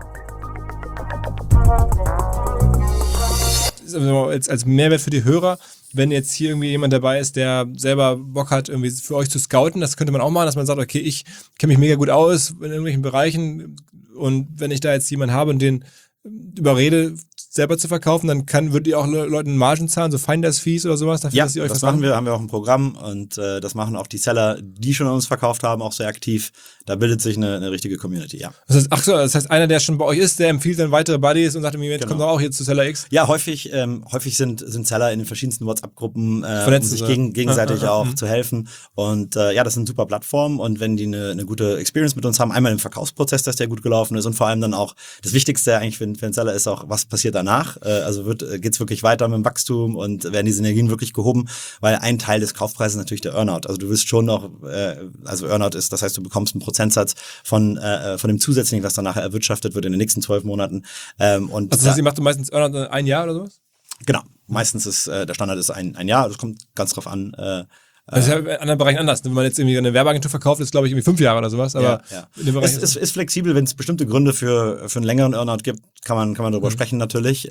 Als Mehrwert für die Hörer, wenn jetzt hier irgendwie jemand dabei ist, der selber Bock hat, irgendwie für euch zu scouten, das könnte man auch machen, dass man sagt, okay, ich kenne mich mega gut aus in irgendwelchen Bereichen und wenn ich da jetzt jemanden habe und den überrede, selber zu verkaufen, dann würdet ihr auch Leuten Margen zahlen, so Finders-Fees oder sowas? Dafür, Ja, dass ihr euch das machen wir, haben wir auch ein Programm und das machen auch die Seller, die schon an uns verkauft haben, auch sehr aktiv. Da bildet sich eine richtige Community, ja. Das heißt, einer, der schon bei euch ist, der empfiehlt dann weitere Buddies und sagt, Mensch, komm doch auch hier zu Seller X. Ja, häufig sind Seller in den verschiedensten WhatsApp-Gruppen, um sich so. gegenseitig auch zu helfen. Und das sind super Plattformen. Und wenn die eine gute Experience mit uns haben, einmal im Verkaufsprozess, dass der gut gelaufen ist und vor allem dann auch das Wichtigste eigentlich für einen Seller ist auch, was passiert danach. Also geht's wirklich weiter mit dem Wachstum und werden die Synergien wirklich gehoben, weil ein Teil des Kaufpreises ist natürlich der Earnout. Also du wirst schon noch, also Earnout ist, das heißt, du bekommst einen Prozentsatz von dem zusätzlichen, was dann nachher erwirtschaftet wird in den nächsten 12 Monaten. Und das heißt, ihr macht meistens Earnout ein Jahr oder sowas? Genau. Meistens ist der Standard ist ein Jahr. Das kommt ganz drauf an. Das ist ja in anderen Bereichen anders. Wenn man jetzt irgendwie eine Werbeagentur verkauft, ist glaube ich irgendwie 5 Jahre oder sowas. Aber in dem Bereich es ist flexibel, wenn es bestimmte Gründe für einen längeren Earnout gibt, kann man darüber sprechen natürlich.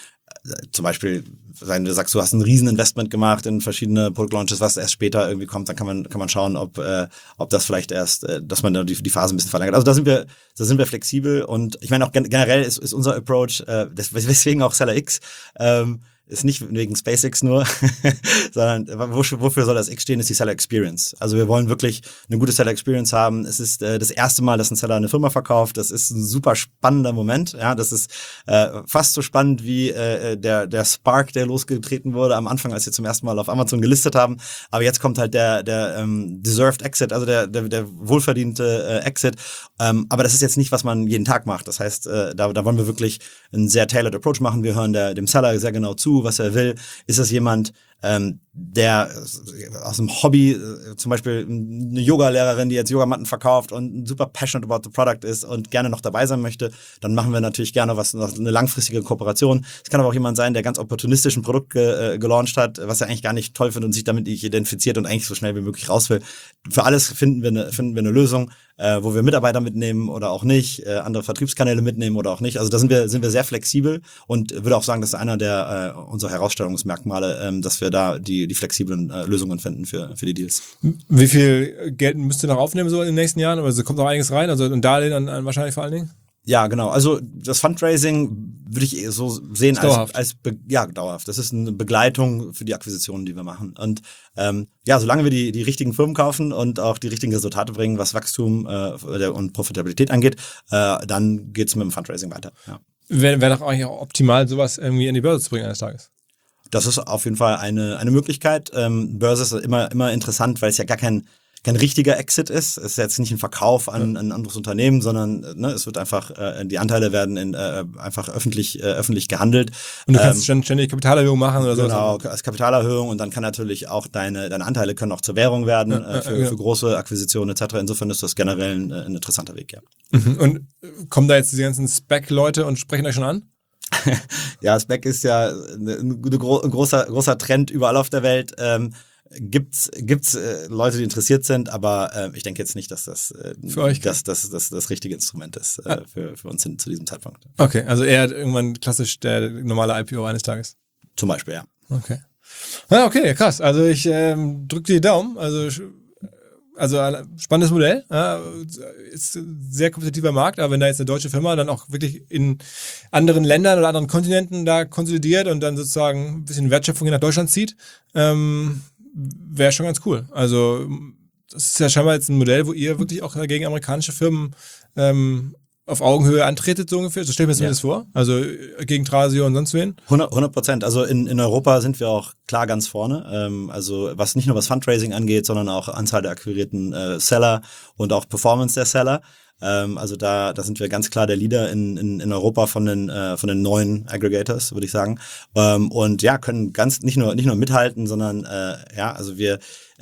Zum Beispiel, wenn du sagst, du hast ein Rieseninvestment gemacht in verschiedene Produktlaunches, was erst später irgendwie kommt, dann kann man schauen, ob das vielleicht erst, dass man da die Phase ein bisschen verlängert. Also da sind wir flexibel und ich meine auch generell ist unser Approach, deswegen auch Seller X, ist nicht wegen SpaceX nur, sondern wofür soll das X stehen, ist die Seller Experience. Also wir wollen wirklich eine gute Seller Experience haben. Es ist das erste Mal, dass ein Seller eine Firma verkauft. Das ist ein super spannender Moment. Ja, das ist fast so spannend wie der Spark, der losgetreten wurde am Anfang, als wir zum ersten Mal auf Amazon gelistet haben. Aber jetzt kommt halt der Deserved Exit, also der wohlverdiente Exit. Aber das ist jetzt nicht, was man jeden Tag macht. Das heißt, da wollen wir wirklich einen sehr tailored Approach machen. Wir hören dem Seller sehr genau zu, was er will. Ist das jemand, der aus dem Hobby, zum Beispiel eine Yoga-Lehrerin, die jetzt Yogamatten verkauft und super passionate about the product ist und gerne noch dabei sein möchte, dann machen wir natürlich gerne eine langfristige Kooperation. Es kann aber auch jemand sein, der ganz opportunistisch ein Produkt gelauncht hat, was er eigentlich gar nicht toll findet und sich damit nicht identifiziert und eigentlich so schnell wie möglich raus will. Für alles finden wir eine Lösung, wo wir Mitarbeiter mitnehmen oder auch nicht, andere Vertriebskanäle mitnehmen oder auch nicht. Also da sind wir sehr flexibel und würde auch sagen, das ist einer der unserer Herausstellungsmerkmale, dass wir da die flexiblen Lösungen finden für die Deals. Wie viel Geld müsst ihr noch aufnehmen so in den nächsten Jahren? Also kommt noch einiges rein, also ein Darlehen wahrscheinlich vor allen Dingen? Ja, genau. Also das Fundraising würde ich so sehen als dauerhaft. Das ist eine Begleitung für die Akquisitionen, die wir machen. Und solange wir die richtigen Firmen kaufen und auch die richtigen Resultate bringen, was Wachstum und Profitabilität angeht, dann geht's mit dem Fundraising weiter. Ja. Wäre doch eigentlich auch optimal, sowas irgendwie in die Börse zu bringen eines Tages. Das ist auf jeden Fall eine Möglichkeit. Börse ist immer interessant, weil es ja gar kein richtiger Exit ist. Es ist jetzt nicht ein Verkauf an ein anderes Unternehmen, sondern es wird einfach, die Anteile werden einfach öffentlich gehandelt. Und du kannst ständig Kapitalerhöhung machen oder so. Genau, als Kapitalerhöhung und dann kann natürlich auch deine Anteile können auch zur Währung werden für große Akquisitionen etc. Insofern ist das generell ein interessanter Weg, ja. Und kommen da jetzt diese ganzen Spec-Leute und sprechen euch schon an? Ja, Spec ist ja ein großer Trend überall auf der Welt. Gibt's Leute, die interessiert sind, aber ich denke jetzt nicht, dass das für euch das richtige Instrument ist für uns zu diesem Zeitpunkt. Okay, also eher irgendwann klassisch der normale IPO eines Tages. Zum Beispiel, ja. Okay. Ja, okay, krass. Also ich drücke dir die Daumen. Also spannendes Modell, ist ein sehr kompetitiver Markt, aber wenn da jetzt eine deutsche Firma dann auch wirklich in anderen Ländern oder anderen Kontinenten da konsolidiert und dann sozusagen ein bisschen Wertschöpfung nach Deutschland zieht, wäre schon ganz cool. Also das ist ja scheinbar jetzt ein Modell, wo ihr wirklich auch gegen amerikanische Firmen auf Augenhöhe antretet, so ungefähr. So stelle ich mir das vor. Also gegen Trasio und sonst wen. 100%. Also in Europa sind wir auch klar ganz vorne. Also was nicht nur was Fundraising angeht, sondern auch Anzahl der akquirierten Seller und auch Performance der Seller. Also da sind wir ganz klar der Leader in Europa von den neuen Aggregators, würde ich sagen. Und ja, können nicht nur mithalten, sondern also wir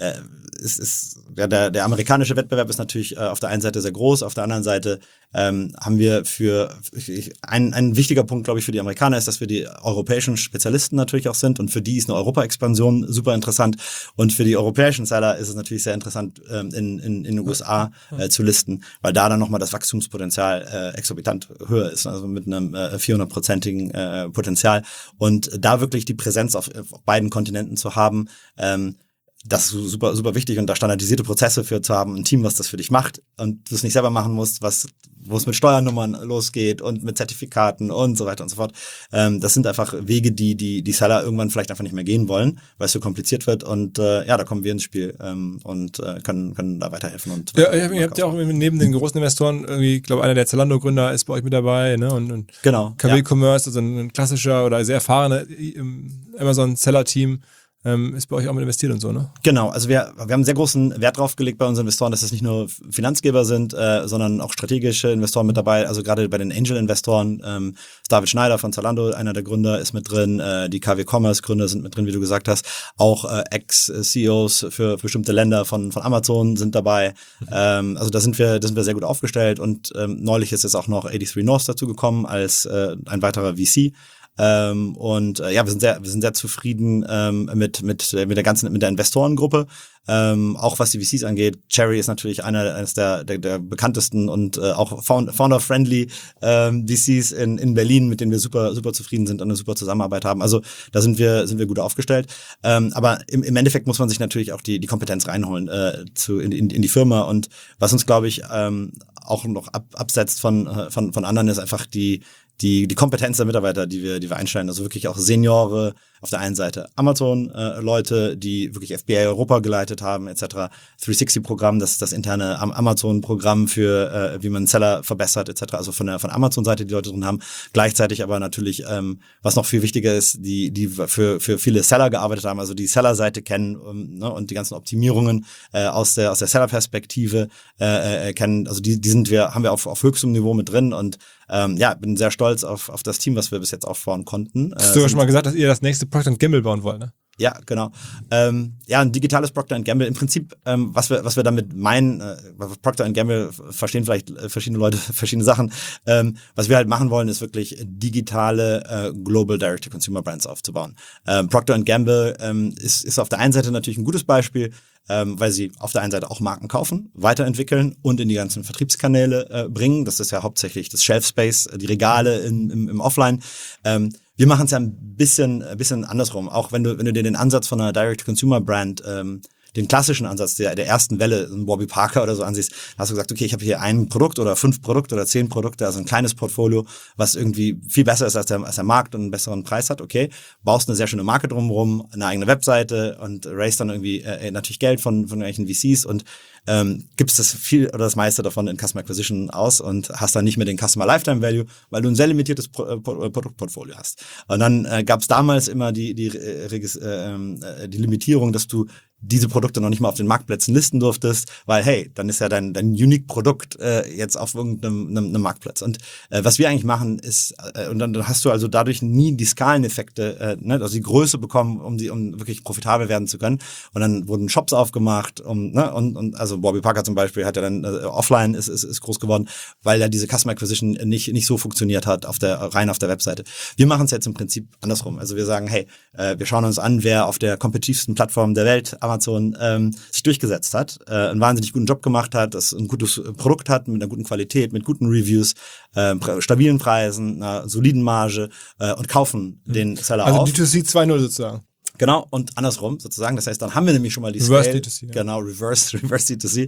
der amerikanische Wettbewerb ist natürlich auf der einen Seite sehr groß, auf der anderen Seite haben wir ein wichtiger Punkt, glaube ich, für die Amerikaner ist, dass wir die europäischen Spezialisten natürlich auch sind und für die ist eine Europa-Expansion super interessant und für die europäischen Seller ist es natürlich sehr interessant, in den USA zu listen, weil da dann nochmal das Wachstumspotenzial exorbitant höher ist, also mit einem 400%igen Potenzial und da wirklich die Präsenz auf beiden Kontinenten zu haben, das ist super, super wichtig und da standardisierte Prozesse für zu haben, ein Team, was das für dich macht und du es nicht selber machen musst, wo es mit Steuernummern losgeht und mit Zertifikaten und so weiter und so fort. Das sind einfach Wege, die Seller irgendwann vielleicht einfach nicht mehr gehen wollen, weil es so kompliziert wird und da kommen wir ins Spiel und können da weiterhelfen. Und ihr habt ja auch neben den großen Investoren irgendwie, ich glaube, einer der Zalando-Gründer ist bei euch mit dabei, ne? Und genau, KW Commerce, also ein klassischer oder sehr erfahrener Amazon-Seller-Team, ist bei euch auch mit investiert und so, ne? Genau, also wir haben sehr großen Wert drauf gelegt bei unseren Investoren, dass es nicht nur Finanzgeber sind, sondern auch strategische Investoren mit dabei. Also gerade bei den Angel-Investoren, David Schneider von Zalando, einer der Gründer, ist mit drin, die KW Commerce-Gründer sind mit drin, wie du gesagt hast. Auch Ex-CEOs für bestimmte Länder von Amazon sind dabei. Also da sind wir sehr gut aufgestellt und neulich ist jetzt auch noch 83 North dazu gekommen als ein weiterer VC. Wir sind sehr zufrieden mit der Investorengruppe. Auch was die VCs angeht. Cherry ist natürlich eines der bekanntesten und auch founder-friendly VCs in Berlin, mit denen wir super zufrieden sind und eine super Zusammenarbeit haben. Also da sind wir gut aufgestellt. Aber im Endeffekt muss man sich natürlich auch die Kompetenz reinholen in die Firma. Und was uns, glaube ich, auch noch absetzt von anderen, ist einfach die Kompetenz der Mitarbeiter, die wir einstellen, also wirklich auch Seniore auf der einen Seite, Amazon-Leute, die wirklich FBA Europa geleitet haben, etc. 360-Programm, das ist das interne Amazon-Programm für, wie man Seller verbessert, etc. Also von Amazon-Seite die Leute drin haben. Gleichzeitig aber natürlich, was noch viel wichtiger ist, die für viele Seller gearbeitet haben, also die Seller-Seite kennen und die ganzen Optimierungen aus der Seller-Perspektive kennen. Also haben wir auf höchstem Niveau mit drin und bin sehr stolz auf das Team, was wir bis jetzt aufbauen konnten. Hast du schon mal gesagt, dass ihr das nächste Procter & Gamble bauen wollt, ne? Ja, genau. Ein digitales Procter & Gamble. Im Prinzip, was wir damit meinen, Procter & Gamble verstehen vielleicht verschiedene Leute verschiedene Sachen. Was wir halt machen wollen, ist wirklich digitale Global Direct-to-Consumer Brands aufzubauen. Procter & Gamble ist auf der einen Seite natürlich ein gutes Beispiel, weil sie auf der einen Seite auch Marken kaufen, weiterentwickeln und in die ganzen Vertriebskanäle bringen. Das ist ja hauptsächlich das Shelf Space, die Regale im Offline. Wir machen es ja ein bisschen andersrum. Auch wenn du dir den Ansatz von einer Direct-to-Consumer-Brand, den klassischen Ansatz der ersten Welle, ein Warby Parker oder so ansiehst, hast du gesagt, okay, ich habe hier ein Produkt oder 5 Produkte oder 10 Produkte, also ein kleines Portfolio, was irgendwie viel besser ist als der Markt und einen besseren Preis hat, okay, baust eine sehr schöne Marke drumherum, eine eigene Webseite und raise dann irgendwie natürlich Geld von irgendwelchen VCs und gibst das viel oder das meiste davon in Customer Acquisition aus und hast dann nicht mehr den Customer Lifetime Value, weil du ein sehr limitiertes Produktportfolio hast. Und dann gab es damals immer die Limitierung, dass du diese Produkte noch nicht mal auf den Marktplätzen listen durftest, weil hey, dann ist ja dein Unique-Produkt jetzt auf irgendeinem Marktplatz. Und was wir eigentlich machen ist, und dann hast du also dadurch nie die Skaleneffekte, also die Größe bekommen, um wirklich profitabel werden zu können. Und dann wurden Shops aufgemacht, und also Warby Parker zum Beispiel hat ja dann offline ist groß geworden, weil ja diese Customer Acquisition nicht so funktioniert hat rein auf der Webseite. Wir machen es jetzt im Prinzip andersrum. Also wir sagen, hey, wir schauen uns an, wer auf der kompetitivsten Plattform der Welt, Amazon, sich durchgesetzt hat, einen wahnsinnig guten Job gemacht hat, das ein gutes Produkt hat mit einer guten Qualität, mit guten Reviews, stabilen Preisen, einer soliden Marge und kaufen den Seller auf. Also D2C 2.0 sozusagen. Genau, und andersrum sozusagen. Das heißt, dann haben wir nämlich schon mal die Reverse Scale. D2C. Ja. Genau, Reverse D2C.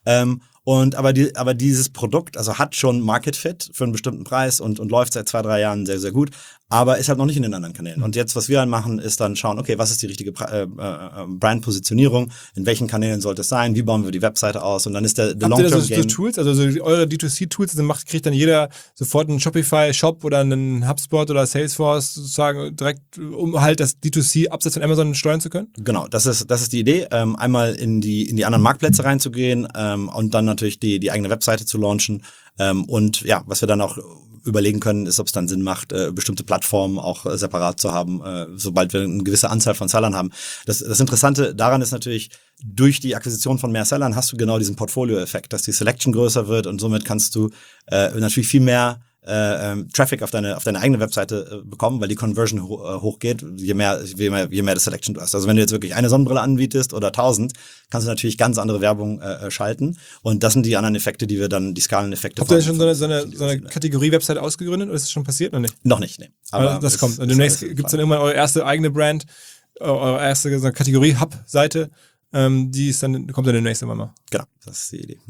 Aber dieses Produkt, also hat schon Market Fit für einen bestimmten Preis und läuft seit 2-3 Jahren sehr, sehr gut, aber ist halt noch nicht in den anderen Kanälen. Und jetzt, was wir dann machen, ist dann schauen, okay, was ist die richtige Brand-Positionierung, in welchen Kanälen sollte es sein, wie bauen wir die Webseite aus und dann ist der Long-Term-Game. Habt ihr so Tools, also so eure D2C-Tools, kriegt dann jeder sofort einen Shopify-Shop oder einen HubSpot oder Salesforce sozusagen direkt, um halt das D2C-Absatz von Amazon steuern zu können? Genau, das ist die Idee, einmal in die anderen Marktplätze reinzugehen und dann natürlich die eigene Webseite zu launchen. Und ja, was wir dann auch überlegen können, ist, ob es dann Sinn macht, bestimmte Plattformen auch separat zu haben, sobald wir eine gewisse Anzahl von Sellern haben. Das Interessante daran ist natürlich, durch die Akquisition von mehr Sellern hast du genau diesen Portfolio-Effekt, dass die Selection größer wird und somit kannst du natürlich viel mehr Traffic auf deine eigene Webseite bekommen, weil die Conversion hochgeht, je mehr das Selection du hast. Also wenn du jetzt wirklich eine Sonnenbrille anbietest oder 1000, kannst du natürlich ganz andere Werbung schalten und das sind die anderen Effekte, die Skaleneffekte. Habt ihr schon so eine Kategorie-Website ausgegründet oder ist das schon passiert oder nicht? Noch nicht, nee. Aber das kommt. Demnächst gibt es dann irgendwann eure erste eigene Brand, eure erste so eine Kategorie-Hub-Seite, kommt dann demnächst immer mal. Genau, das ist die Idee. Mhm.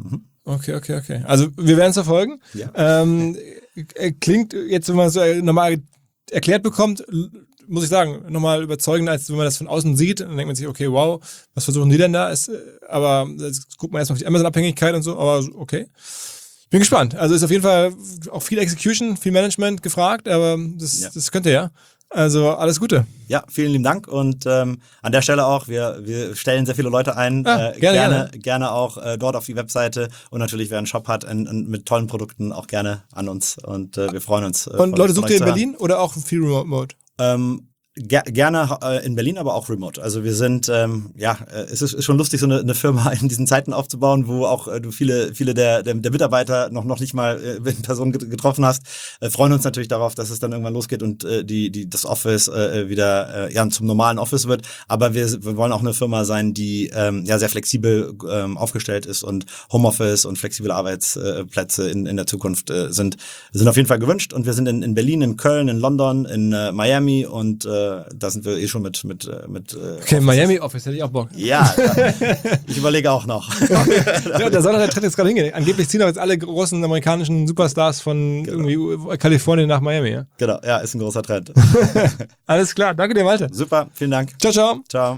Okay. Also wir werden es verfolgen. Ja. Klingt jetzt, wenn man es so normal erklärt bekommt, muss ich sagen, nochmal überzeugend, als wenn man das von außen sieht. Dann denkt man sich, okay, wow, was versuchen die denn da? Aber jetzt guckt man erstmal auf die Amazon-Abhängigkeit und so, aber okay. Bin gespannt. Also ist auf jeden Fall auch viel Execution, viel Management gefragt, aber das könnte ja. Also alles Gute. Ja, vielen lieben Dank und an der Stelle auch, wir stellen sehr viele Leute ein, gerne auch dort auf die Webseite und natürlich, wer einen Shop hat und mit tollen Produkten, auch gerne an uns und wir freuen uns. Und Leute, sucht ihr in Berlin oder auch viel Remote? Gerne in Berlin, aber auch remote. Also wir sind, es ist schon lustig, so eine Firma in diesen Zeiten aufzubauen, wo auch du viele der Mitarbeiter noch nicht mal in Person getroffen hast. Freuen uns natürlich darauf, dass es dann irgendwann losgeht und das Office wieder zum normalen Office wird. Aber wir wollen auch eine Firma sein, die sehr flexibel aufgestellt ist und Homeoffice und flexible Arbeitsplätze in der Zukunft sind auf jeden Fall gewünscht. Und wir sind in Berlin, in Köln, in London, in Miami und da sind wir schon mit okay, Miami Office hätte ich auch Bock. Ja, ich überlege auch noch. Ja, da soll doch der Trend jetzt gerade hingehen. Angeblich ziehen doch jetzt alle großen amerikanischen Superstars von irgendwie Kalifornien nach Miami. Ja? Genau, ja, ist ein großer Trend. Alles klar, danke dir, Malte. Super, vielen Dank. Ciao. Ciao.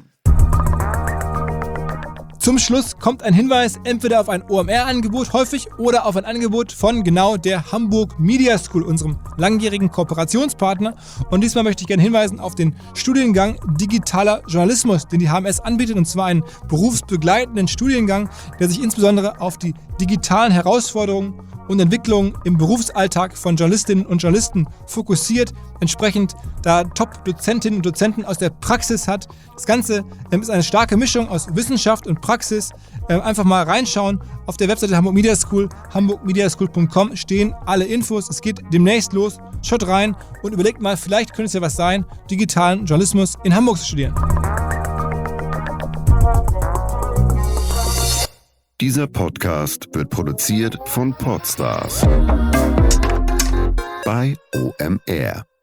Zum Schluss kommt ein Hinweis entweder auf ein OMR-Angebot häufig oder auf ein Angebot von genau der Hamburg Media School, unserem langjährigen Kooperationspartner. Und diesmal möchte ich gerne hinweisen auf den Studiengang Digitaler Journalismus, den die HMS anbietet, und zwar einen berufsbegleitenden Studiengang, der sich insbesondere auf die digitalen Herausforderungen und Entwicklungen im Berufsalltag von Journalistinnen und Journalisten fokussiert, entsprechend da Top-Dozentinnen und Dozenten aus der Praxis hat. Das Ganze ist eine starke Mischung aus Wissenschaft und Praxis. Einfach mal reinschauen. Auf der Webseite Hamburg Media School, hamburgmediaschool.com stehen alle Infos. Es geht demnächst los. Schaut rein und überlegt mal, vielleicht könnte es ja was sein, digitalen Journalismus in Hamburg zu studieren. Dieser Podcast wird produziert von Podstars bei OMR.